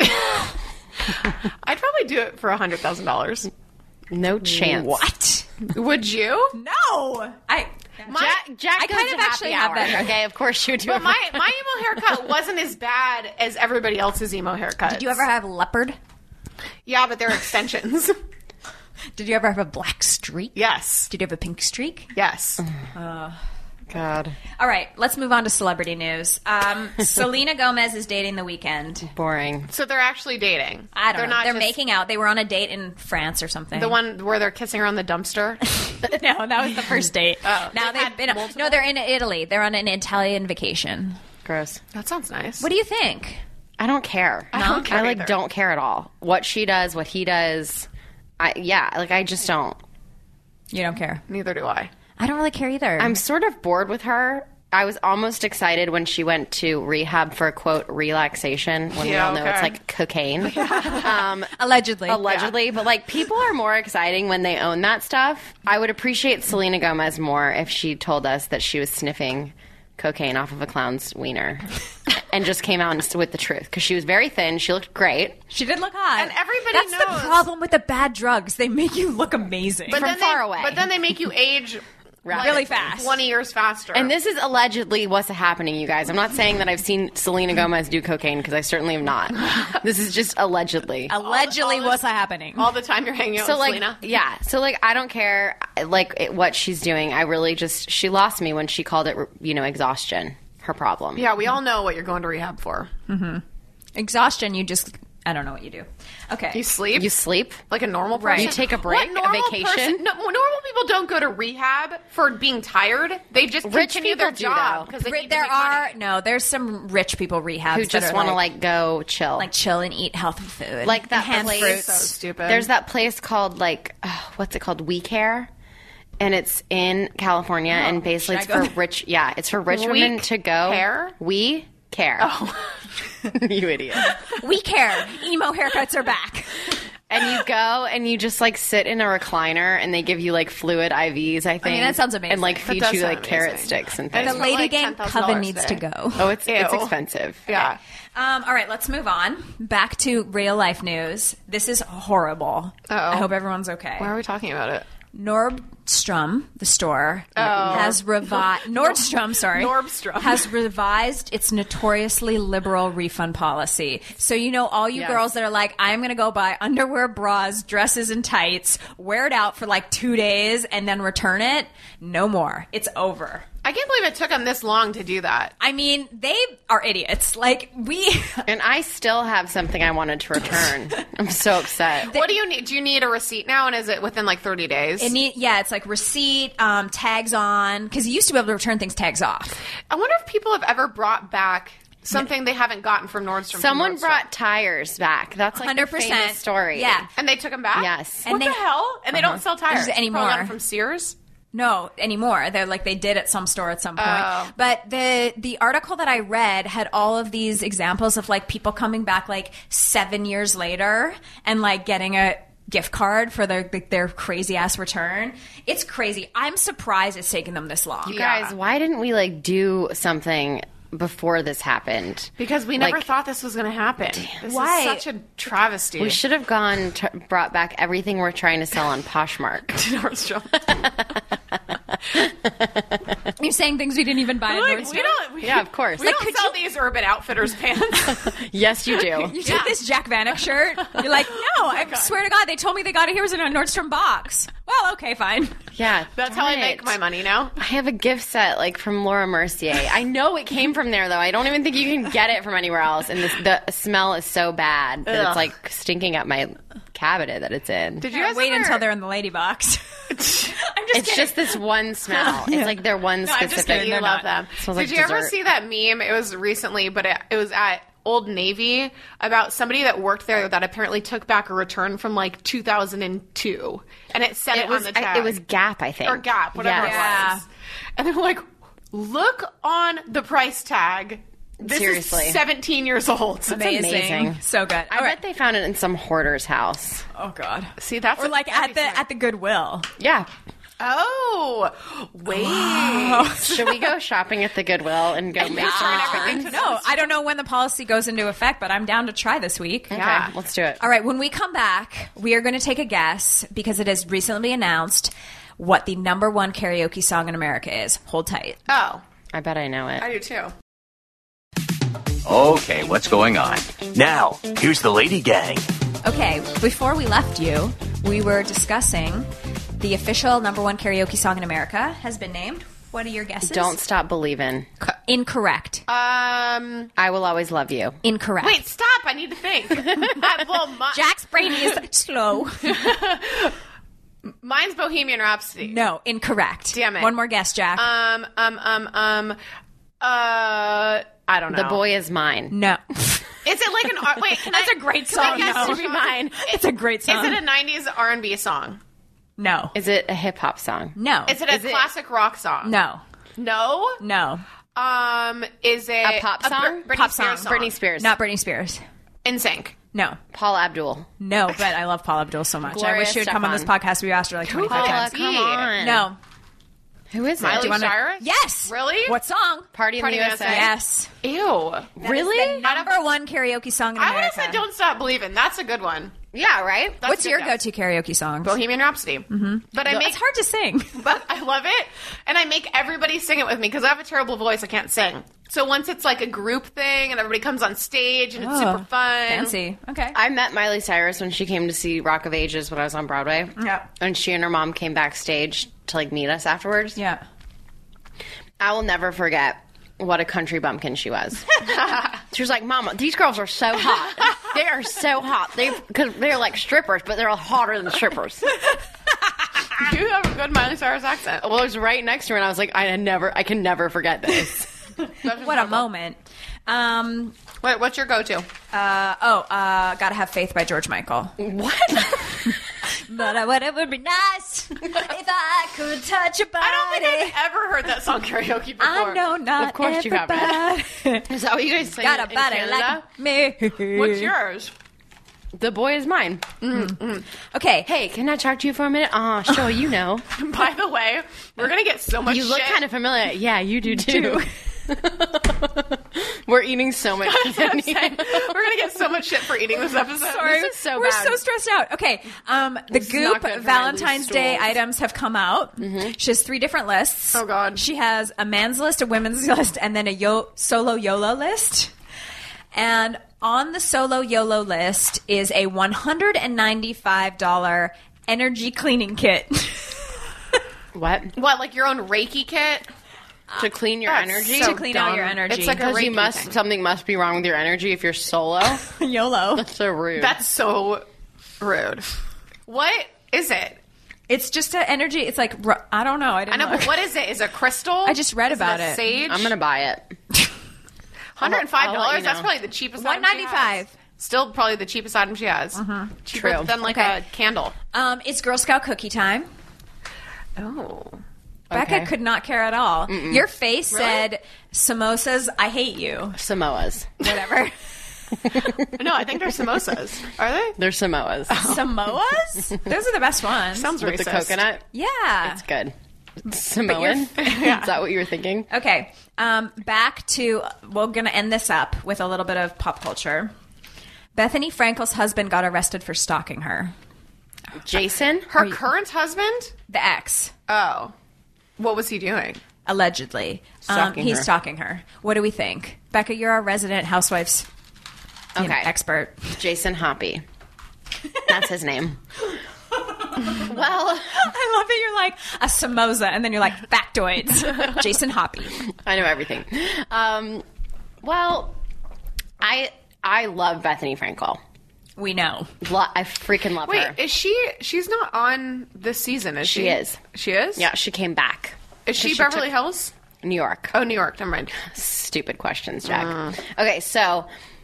I'd probably do it for one hundred thousand dollars. No chance. What? Would you? No. I... My, Jack, Jack I goes kind to of actually happy have that hour, hair. Okay, of course you do. But my, my emo haircut wasn't as bad as everybody else's emo haircut. Did you ever have leopard? Yeah, but they're extensions. Did you ever have a black streak? Yes. Did you have a pink streak? Yes. God, All right, let's move on to celebrity news. Um, Selena Gomez is dating The Weeknd. boring. So they're actually dating. I don't they're know. Not They're just making out. They were on a date in France or something. the one where they're kissing around the dumpster. no, that was the first date. Oh, now they've they've had been. multiple? No, they're in Italy. They're on an Italian vacation. Gross. That sounds nice. What do you think? I don't care. I don't care I like either. don't care at all. What she does, what he does. I yeah, like I just don't. You don't care. Neither do I. I don't really care either. I'm sort of bored with her. I was almost excited when she went to rehab for quote relaxation when we Yeah, all know okay. it's like cocaine. um, allegedly. allegedly, but like people are more exciting when they own that stuff. I would appreciate Selena Gomez more if she told us that she was sniffing cocaine off of a clown's wiener and just came out with the truth because she was very thin. She looked great. She did look hot. And everybody That's knows. the problem with the bad drugs. They make you look amazing. But From then far they, away. But then they make you age like, Really fast. twenty years faster. And this is allegedly what's happening, you guys. I'm not saying that I've seen Selena Gomez do cocaine because I certainly have not. This is just allegedly. allegedly all this- what's happening. all the time you're hanging out So with like, Selena. yeah. So like, I don't care like it, what she's doing. I really just she lost me when she called it, you know, exhaustion. Her problem. Yeah, we all know what you're going to rehab for. Exhaustion, you just... I don't know what you do. Okay. You sleep. You sleep. like a normal person. Right. You take a break, What normal a vacation. person- no, normal people don't go to rehab for being tired. They just Rich continue people their do, job though. because they Ri- need to there make are money. no. There's some rich people rehabs Who that just are want to like, like go chill, like chill and eat healthy food, like that and hand place. fruits. So stupid. There's that place called like oh, what's it called? We Care, and it's in California, and basically should it's I go for there? rich. Yeah, it's for rich We women to go. Care? We Care. Oh, you idiot. We care. Emo haircuts are back. And you go and you just like sit in a recliner and they give you like fluid I Vs, I think. that sounds amazing. And like That feed does you sound like carrot amazing. sticks and And things. The for, Lady like, Gang ten thousand coven dollars needs a to day. go. Oh, it's it's Ew. expensive. Yeah. Um, all right, let's move on. Back to real life news. This is horrible. Uh-oh. I hope everyone's okay. Why are we talking about it? Nordstrom, the store, has revised Nordstrom, sorry, Nordstrom. has revised its notoriously liberal refund policy. So you know, all you Yes. girls that are like, I'm going to go buy underwear, bras, dresses, and tights, wear it out for like two days, and then return it. No more. It's over. I can't believe it took them this long to do that. I mean, they are idiots. Like we. And I still have something I wanted to return. I'm so upset. What do you need? Do you need a receipt now? And is it within like thirty days? It need, yeah, it's like receipt, um, tags on, because you used to be able to return things tags off. I wonder if people have ever brought back something they haven't gotten from Nordstrom. from Someone Nordstrom. brought tires back. That's like one hundred a percent. famous story. Yeah. And they took them back? Yes. What And the they- hell? And they don't sell tires Just anymore. Probably got them from Sears? No, anymore. They're like they did at some store at some point. Oh. But the the article that I read had all of these examples of like people coming back like seven years later and like getting a gift card for their their crazy ass return. It's crazy. I'm surprised it's taken them this long. You guys, why didn't we like do something before this happened? Because we never Like, thought this was going to happen. This Why? is such a travesty. we should have gone t- brought back everything we're trying to sell on Poshmark. Nordstrom. You're saying things we didn't even buy at Like, Nordstrom? we don't. We, Yeah, of course. We Like, don't could sell these Urban Outfitters pants. Yes, you do. You took this Jack Vanek shirt. You're like, no, I swear to God, they told me they got it here was in a Nordstrom box. Well, okay, fine. Yeah, That's how I darn make it. my money now. I have a gift set like from Laura Mercier. I know it came from there though. I don't even think you can get it from anywhere else. And this, the smell is so bad that Ugh. it's like stinking up my cabinet that it's in. Did you guys Wait ever- until they're in the lady box. I'm just It's kidding. just this one smell. It's like their one No, I'm just specific. kidding. You love them. It smells Did like you ever dessert. see that meme? It was recently, but it, it was at Old Navy about somebody that worked there that apparently took back a return from like two thousand two, and it said it, It was, on the tag. I, it was Gap, I think. or Gap, whatever Yes. it was. And they're like, look on the price tag. This Seriously. is seventeen years old. amazing. amazing. So good. I All right. bet they found it in some hoarder's house. Oh God. See, that's Or like at the at the Goodwill. Yeah. oh wait. Should we go shopping at the Goodwill and go make some turn everything returns? to No, I don't know when the policy goes into effect, but I'm down to try this week. Okay, Yeah. let's do it. All right, when we come back, we are going to take a guess because it has recently announced what the number one karaoke song in America is. Hold tight. Oh, I bet I know it. I do too. Okay, what's going on? Now, here's the Lady Gang. Okay, before we left you, we were discussing the official number one karaoke song in America has been named. What are your guesses? Don't Stop Believin'. Incorrect. Um. I Will Always Love You. Incorrect. Wait, stop! I need to think. well, my, Jack's brain is slow. mine's Bohemian Rhapsody. No, incorrect. Damn it. One more guess, Jack. Um. Um. Um. Um. Uh. I don't know. The Boy Is Mine. no. Is it like an art? Wait, can That's I, a great can I song, guess though. to be mine? It's a great song. Is it a nineties R and B song? No. Is it a hip hop song? No. Is it a classic rock song? No. No. No. Um. Is it A pop song? Br- Britney Pop Spears song. Britney Spears. Not Britney Spears. In Sync. No. Paul Abdul. No, but I love Paula Abdul so much. I Gloria wish she would come on this Estefan. podcast. We asked her like twenty-five Paula, times. come be? on. No. Who is Miley it? Do you wanna- Cyrus? Yes. Really? What song? Party in Party the in U S A? the U Yes. Ew. Really? Number one karaoke song in I would America. have said "Don't Stop Believing." That's a good one. Yeah, right? That's What's a good your guess. go-to karaoke song? Bohemian Rhapsody. Mm-hmm. But I make It's hard to sing. but I love it, and I make everybody sing it with me because I have a terrible voice. I can't sing. So once it's like a group thing and everybody comes on stage and it's Oh, super fun. Fancy. Okay. I met Miley Cyrus when she came to see Rock of Ages when I was on Broadway. Yeah. And she and her mom came backstage to like meet us afterwards. Yeah. I will never forget what a country bumpkin she was. She was like, "Mama, these girls are so hot. They are so hot. They because they're like strippers, but they're hotter than strippers." You have a good Miley Cyrus accent. Well, I was right next to her, and I was like, "I never, I can never forget this." What a moment. Um. Wait, what's your go-to? Uh. Oh. Uh. Gotta Have Faith by George Michael. What? But I would, it would be nice if I could touch your body. I don't think I've ever heard that song karaoke before. I know not Of course you haven't. everybody Is that what you guys sing got a in body Canada? like me. What's yours? The Boy Is Mine. Okay. Hey, can I talk to you for a minute? Oh, sure, you know. By the way, we're gonna get so much. You look shit. kind of familiar. Yeah, you do too. We're eating so much. I'm saying, we're gonna get so much shit for eating this episode. Sorry, This is so we're bad. so stressed out. Okay, um, the is not Goop good for my Valentine's loose Day stools. items have come out. She has three different lists. Oh, God. She has a man's list, a women's list, and then a yo- solo YOLO list. And on the solo YOLO list is a one hundred ninety-five dollars energy cleaning kit. What? What, like your own Reiki kit? To clean your That's energy? so To clean out your energy. It's like a Because you Reiki must, thing. something must be wrong with your energy if you're solo. YOLO. So rude. That's so rude. What is it? It's just an energy. It's like, ru- I don't know. I I didn't know, know. but what is it? Is it crystal? I just read Is about it. a it. Sage. I'm going to buy it. one hundred five I'll dollars. let you That's know. probably the cheapest. one item she ninety-five. has. Still, probably the cheapest item she has. Mm-hmm. Cheaper True. than like Okay. a candle. Um, it's Girl Scout cookie time. Oh, Becca Okay. could not care at all. Mm-mm. Your face really? said, samosas, I hate you. Samoas. Whatever. No, I think they're samosas. Are they? They're Samoas. Oh. Samoas? Those are the best ones. Sounds With racist. the coconut? Yeah. It's good. Samoan? Yeah. Is that what you were thinking? Okay. Um, back to, we're going to end this up with a little bit of pop culture. Bethany Frankel's husband got arrested for stalking her. Jason? Her current husband? The ex. Oh. What was he doing? Allegedly. Stalking um, he's her. stalking her. What do we think? Becca, you're our resident housewives you know, Okay. expert. Jason Hoppy. That's his name. Well, I love that you're like a samosa, and then you're like factoids. Jason Hoppy. I know everything. Um, well, I I love Bethany Frankel. We know. Lo- I freaking love Wait, her. is she? She's not on this season, is she? She is. She is. Yeah, she came back. Is she, she Beverly took- Hills? New York. Oh, New York. Never mind. Stupid questions, Jack. Okay, so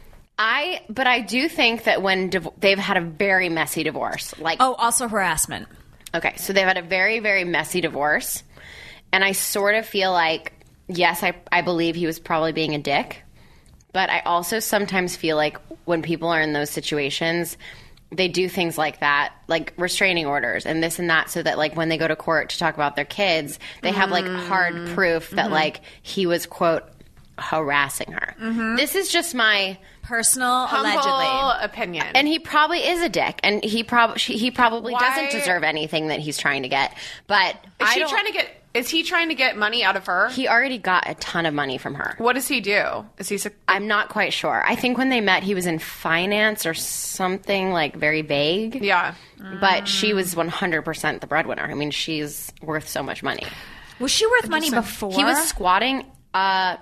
I, but I do think that when div- they've had a very messy divorce, like Oh, also harassment. okay, so they've had a very, very messy divorce, and I sort of feel like, yes, I, I believe he was probably being a dick, but I also sometimes feel like when people are in those situations, they do things like that, like restraining orders and this and that, so that like when they go to court to talk about their kids, they have like hard proof that like he was, quote, harassing her. This is just my Personal, Humble allegedly. opinion. and he probably is a dick, and he probably he probably Why- doesn't deserve anything that he's trying to get. But is I she don't- trying to get? Is he trying to get money out of her? He already got a ton of money from her. What does he do? Is he? sec- I'm not quite sure. I think when they met, he was in finance or something like very vague. Yeah. But she was one hundred percent the breadwinner. I mean, she's worth so much money. Was she worth money before? He was squatting. Uh,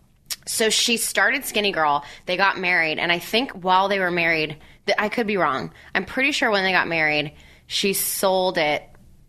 so she started Skinny Girl. They got married, and I think while they were married, th- I could be wrong. I'm pretty sure when they got married, she sold it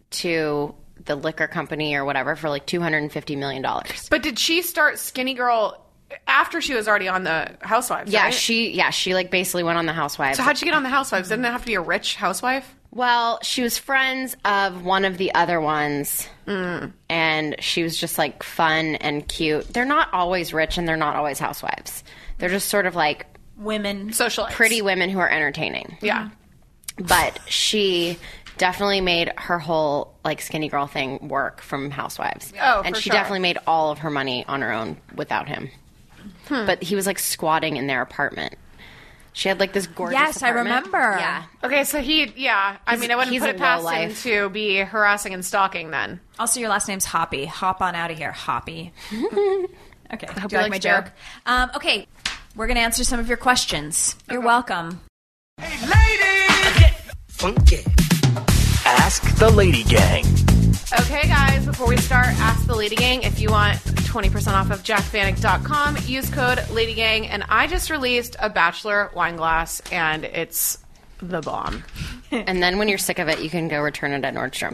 to the liquor company or whatever for like two hundred fifty million dollars. But did she start Skinny Girl after she was already on the Housewives? Yeah, right? she yeah she like basically went on the Housewives. So how'd she get on the Housewives? Didn't it have to be a rich housewife? Well, she was friends of one of the other ones, Mm. and she was just like fun and cute. They're not always rich, and they're not always housewives. They're just sort of like women. Socialites. pretty women who are entertaining. Yeah. But she definitely made her whole like Skinny Girl thing work from Housewives. Oh, and for she sure. definitely made all of her money on her own without him. Hmm. But he was like squatting in their apartment. She had like this gorgeous Yes, I apartment. remember. Yeah. Okay, so he, yeah. I He's- mean, I wouldn't he's put a it past him lowlife. to be harassing and stalking then. Also, your last name's Hoppy. Hop on out of here, Hoppy. Okay. Do you he like likes my beer. joke? Um, okay. We're going to answer some of your questions. You're welcome. Funky. Ask the Lady Gang. Okay, guys, before we start, ask the Lady Gang if you want twenty percent off of jack vanek dot com. Use code LadyGang. And I just released a Bachelor wine glass, and it's the bomb. And then when you're sick of it, you can go return it at Nordstrom.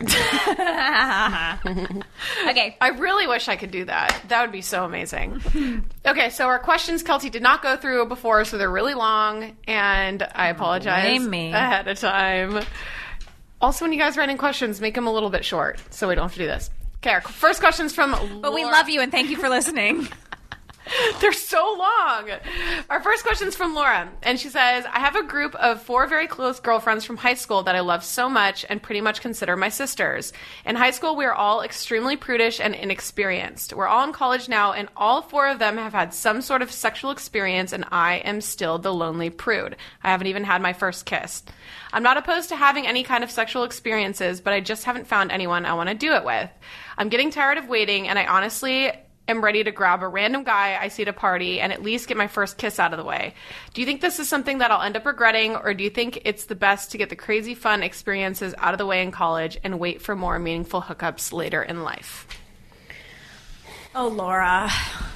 Okay. I really wish I could do that. That would be so amazing. Okay, so our questions Kelty did not go through before, so they're really long, and I apologize Blame me. ahead of time. Also, when you guys write in questions, make them a little bit short, so we don't have to do this. Okay, our first question's from But we Laura. love you and thank you for listening. They're so long. Our first question's from Laura, and she says, I have a group of four very close girlfriends from high school that I love so much and pretty much consider my sisters. In high school, we are all extremely prudish and inexperienced. We're all in college now, and all four of them have had some sort of sexual experience, and I am still the lonely prude. I haven't even had my first kiss. I'm not opposed to having any kind of sexual experiences, but I just haven't found anyone I want to do it with. I'm getting tired of waiting, and I honestly am ready to grab a random guy I see at a party and at least get my first kiss out of the way. Do you think this is something that I'll end up regretting, or do you think it's the best to get the crazy fun experiences out of the way in college and wait for more meaningful hookups later in life? Oh, Laura.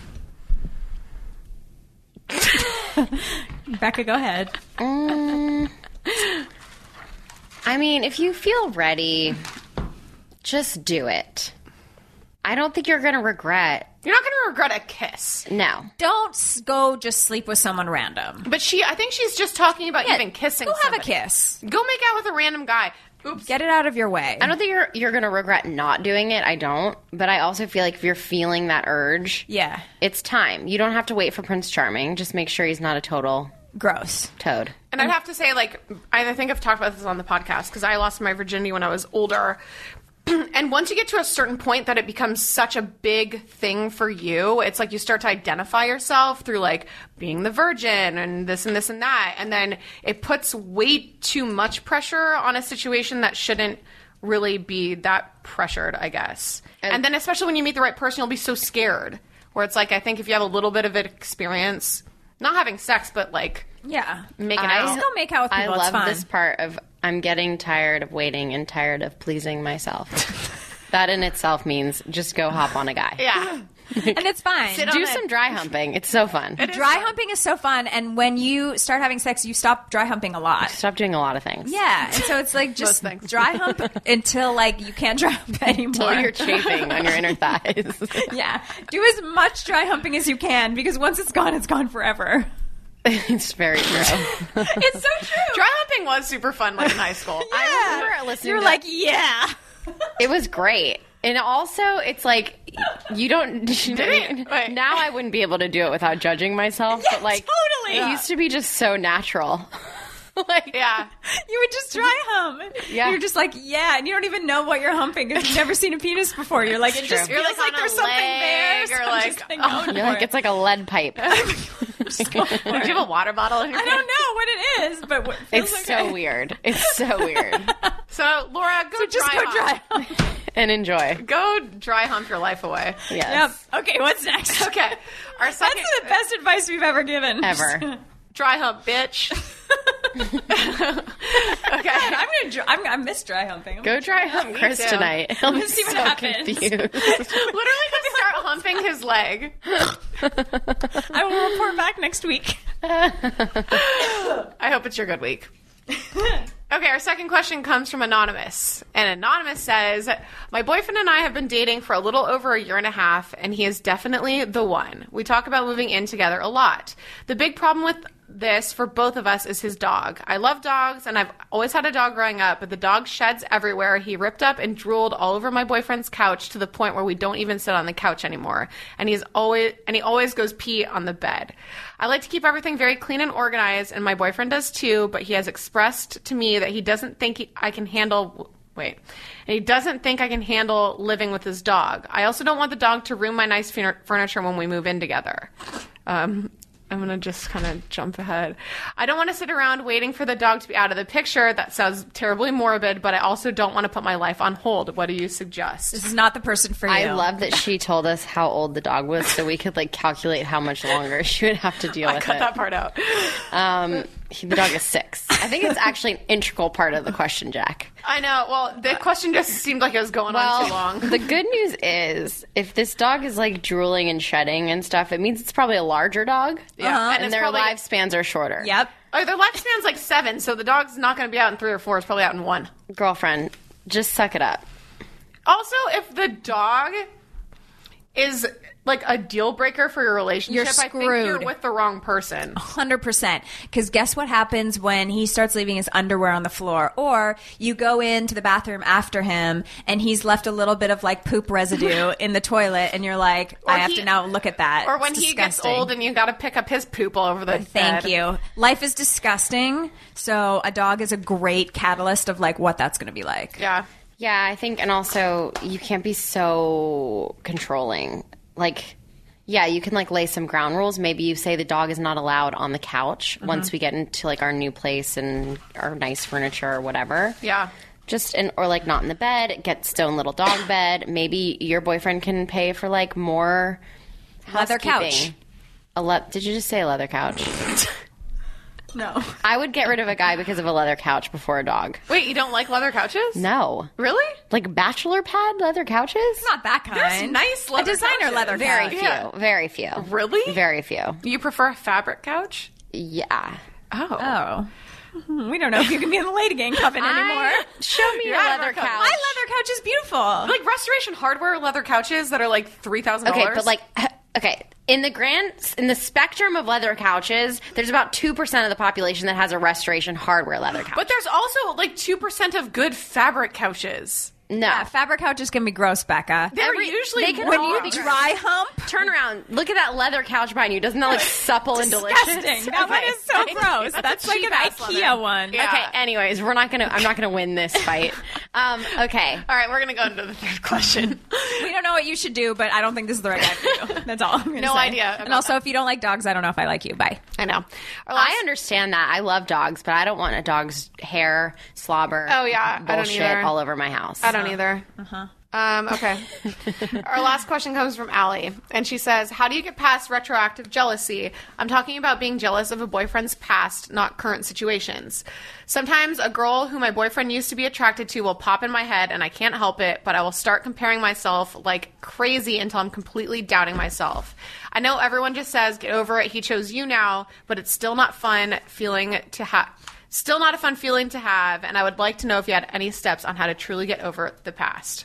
Becca, go ahead. Mm, I mean, if you feel ready, just do it. I don't think you're going to regret. You're not going to regret a kiss. No. Don't s- go just sleep with someone random. But she, I think she's just talking about Yeah, even kissing go have a somebody. kiss. Go make out with a random guy. Oops. Get it out of your way. I don't think you're you're gonna regret not doing it. I don't, but I also feel like if you're feeling that urge, Yeah. it's time. You don't have to wait for Prince Charming. Just make sure he's not a total Gross. toad. And I'd have to say, like, I think I've talked about this on the podcast because I lost my virginity when I was older. And once you get to a certain point that it becomes such a big thing for you, it's like you start to identify yourself through, like, being the virgin and this and this and that. And then it puts way too much pressure on a situation that shouldn't really be that pressured, I guess. And, and then especially when you meet the right person, you'll be so scared. Where it's like, I think if you have a little bit of an experience, not having sex, but, like, Yeah. making I- out. Just go make out with I people. love it's fun. this part of I'm getting tired of waiting and tired of pleasing myself. That in itself means just go hop on a guy. Yeah. And it's fine. Sit Do on some it. dry humping. It's so fun. Dry humping is so fun, and when you start having sex, you stop dry humping a lot. Stop doing a lot of things. Yeah, and so it's like just Most things. dry hump until like you can't dry hump anymore. Until you're chafing on your inner thighs. Yeah, do as much dry humping as you can because once it's gone, it's gone forever. It's very true. It's so true. Dry humping was super fun, like, in high school. I remember listening You're to like, yeah. It was great. And also, it's like, you don't... You know, Did it? Wait. now I wouldn't be able to do it without judging myself. Yeah, but, like, totally. it used to be just so natural. Like, Yeah. You would just dry hump. Yeah. You're just like, yeah, and you don't even know what you're humping because you've never seen a penis before. You're like, it true. just You're, feels like, like, on a there's something there. leg, So or, I'm like, just like, going you're for like, it. it's like a lead pipe. Do you have a water bottle in your I don't know what it is, but what feels It's okay. so weird. It's so weird. So, Laura, go So just dry go hump. dry hump. And enjoy. Go dry hump your life away. Yes. Yep. Okay, what's next? Okay. Our That's second the best advice we've ever given. Ever. dry hump, bitch. Okay. I'm gonna. Dry, I'm, I miss dry humping. Go try hump Chris too. tonight. He'll be see what so happens. confused. Literally just start humping his leg. I will report back next week. I hope it's your good week. Okay, our second question comes from Anonymous. And Anonymous says, my boyfriend and I have been dating for a little over a year and a half, and he is definitely the one. We talk about moving in together a lot. The big problem with this for both of us is his dog. I love dogs, and I've always had a dog growing up, but the dog sheds everywhere. He ripped up and drooled all over my boyfriend's couch to the point where we don't even sit on the couch anymore. And he's always and he always goes pee on the bed. I like to keep everything very clean and organized, and my boyfriend does too, but he has expressed to me that he doesn't think he, I can handle... Wait. And he doesn't think I can handle living with his dog. I also don't want the dog to ruin my nice furni- furniture when we move in together. Um... I'm going to just kind of jump ahead. I don't want to sit around waiting for the dog to be out of the picture. That sounds terribly morbid, but I also don't want to put my life on hold. What do you suggest? This is not the person for you. I love that she told us how old the dog was so we could like calculate how much longer she would have to deal I with cut it. that part out. Um, he, the dog is six. I think it's actually an integral part of the question, Jack. I know. Well, the question just seemed like it was going on too long. The good news is if this dog is like drooling and shedding and stuff, it means it's probably a larger dog. Yeah. Uh-huh. And, And it's their probably- lifespans are shorter. Yep. Oh, their lifespan's like seven, so the dog's not going to be out in three or four. It's probably out in one. Girlfriend, just suck it up. Also, if the dog is like a deal breaker for your relationship, You're I think screwed. you're with the wrong person. one hundred percent. Because guess what happens when he starts leaving his underwear on the floor? Or you go into the bathroom after him and he's left a little bit of like poop residue in the toilet and you're like, Or I have he- to now look at that. Or when It's he gets disgusting. old and you got to pick up his poop all over the Thank bed. you. Life is disgusting. So a dog is a great catalyst of like what that's going to be like. Yeah. Yeah, I think, and also you can't be so controlling. Like, yeah, you can like lay some ground rules. Maybe you say the dog is not allowed on the couch Mm-hmm. once we get into like our new place and our nice furniture or whatever. Yeah. Just in, or like not in the bed, get stone little dog bed. Maybe your boyfriend can pay for like more Leather couch. housekeeping. A le- Did you just say a leather couch? No. I would get rid of a guy because of a leather couch before a dog. Wait, you don't like leather couches? No. Really? Like bachelor pad leather couches? Not that kind. There's nice leather A designer couches. leather Very couch. few. Yeah. Very few. Really? Very few. You prefer a fabric couch? Yeah. Oh. Oh. We don't know if you can be in the Lady Gang coven anymore. Show me Your a leather leather couch. couch. My leather couch is beautiful. Like Restoration Hardware leather couches that are like three thousand dollars. Okay, but like, okay, in the grand, in the spectrum of leather couches, there's about two percent of the population that has a restoration hardware leather couch. But there's also like two percent of good fabric couches. No. Yeah, fabric couches can be gross, Becca. They're Every- usually they can when all you be dry hump. Turn around. Look at that leather couch behind you. Doesn't that look supple and delicious? Disgusting. That one is so gross. That's That's, a like an cheap-ass IKEA leather. one. Yeah. Okay, anyways, we're not gonna I'm not gonna win this fight. Um, okay. All right, we're gonna go into the third question. We don't know what you should do, but I don't think this is the right guy for you. That's all I'm gonna No say. idea And about also, that. if you don't like dogs, I don't know if I like you. Bye. I know. Our I last- understand that. I love dogs, but I don't want a dog's hair, slobber, Oh, yeah. I don't bullshit either. all over my house. I don't either. Uh-huh. Um, okay. Our last question comes from Allie, and she says, how do you get past retroactive jealousy? I'm talking about being jealous of a boyfriend's past, not current situations. Sometimes a girl who my boyfriend used to be attracted to will pop in my head, and I can't help it, but I will start comparing myself like crazy until I'm completely doubting myself. I know everyone just says, get over it, he chose you now, but it's still not fun feeling to have... Still not a fun feeling to have, and I would like to know if you had any steps on how to truly get over the past.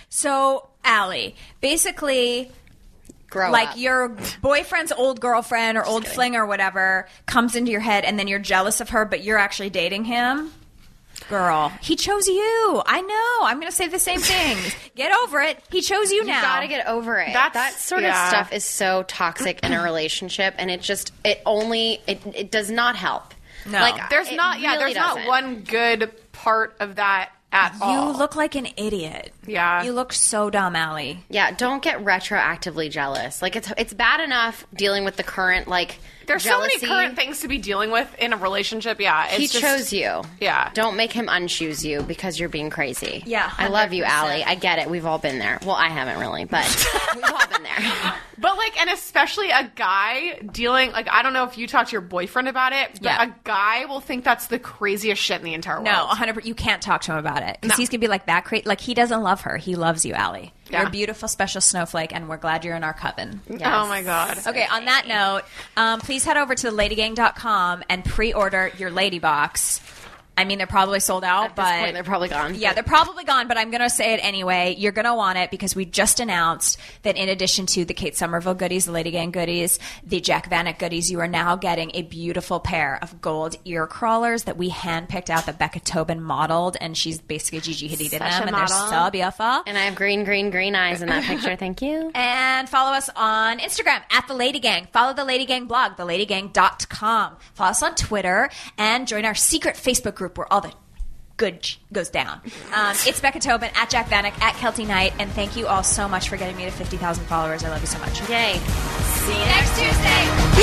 So, Allie, basically, Grow like up. your boyfriend's old girlfriend or old fling or whatever comes into your head, and then you're jealous of her, but you're actually dating him. Girl, he chose you. I know. I'm going to say the same things. Get over it. He chose you, You now. gotta get over it. That's- that sort yeah. of stuff is so toxic in a relationship, and it just it only it it does not help. No. like There's it not, yeah, really there's not doesn't. one good part of that at You all. look like an idiot. Yeah. You look so dumb, Allie. Yeah, don't get retroactively jealous. Like it's it's bad enough dealing with the current like There's jealousy. so many current things to be dealing with in a relationship. Yeah, it's He just, chose you. Yeah. Don't make him unchoose you because you're being crazy. Yeah, I love you, one hundred Allie. percent. I get it. We've all been there. Well, I haven't really, but we've all been there. But like, and especially a guy dealing like I don't know if you talk to your boyfriend about it, but Yeah. a guy will think that's the craziest shit in the entire No, world. one hundred percent. You can't talk to him about it because No. he's going to be like that crazy. Like, he doesn't love her. He loves you, Allie. You're Yeah. a beautiful, special snowflake, and we're glad you're in our coven. Oh my god. Okay, on that note, um, please head over to lady gang dot com and pre-order your Lady Box. I mean, they're probably sold out, At this but point, they're probably gone. yeah, they're probably gone, but I'm going to say it anyway. You're going to want it because we just announced that in addition to the Kate Somerville goodies, the Lady Gang goodies, the Jack Vanek goodies, you are now getting a beautiful pair of gold ear crawlers that we handpicked out that Becca Tobin modeled, and she's basically Gigi Hadid in Such them, a and they're model. so beautiful. And I have green, green, green eyes in that picture. Thank you. And follow us on Instagram at The Lady Gang. Follow The Lady Gang blog, the lady gang dot com. Follow us on Twitter and join our secret Facebook group where all the good sh- goes down. Um, it's Becca Tobin, at Jack Vanek, at Kelty Knight, and thank you all so much for getting me to fifty thousand followers. I love you so much. Yay. See you next Tuesday.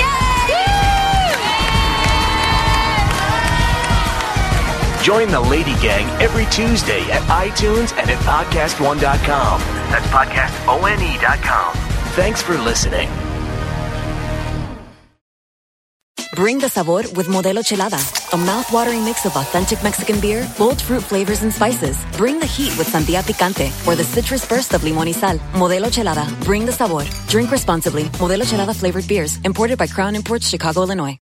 Yay! Join the Lady Gang every Tuesday at iTunes and at podcast one dot com. That's podcast one dot com. Thanks for listening. Bring the sabor with Modelo Chelada, a mouth-watering mix of authentic Mexican beer, bold fruit flavors and spices. Bring the heat with Sandía Picante or the citrus burst of Limón y Sal. Modelo Chelada. Bring the sabor. Drink responsibly. Modelo Chelada flavored beers, imported by Crown Imports, Chicago, Illinois.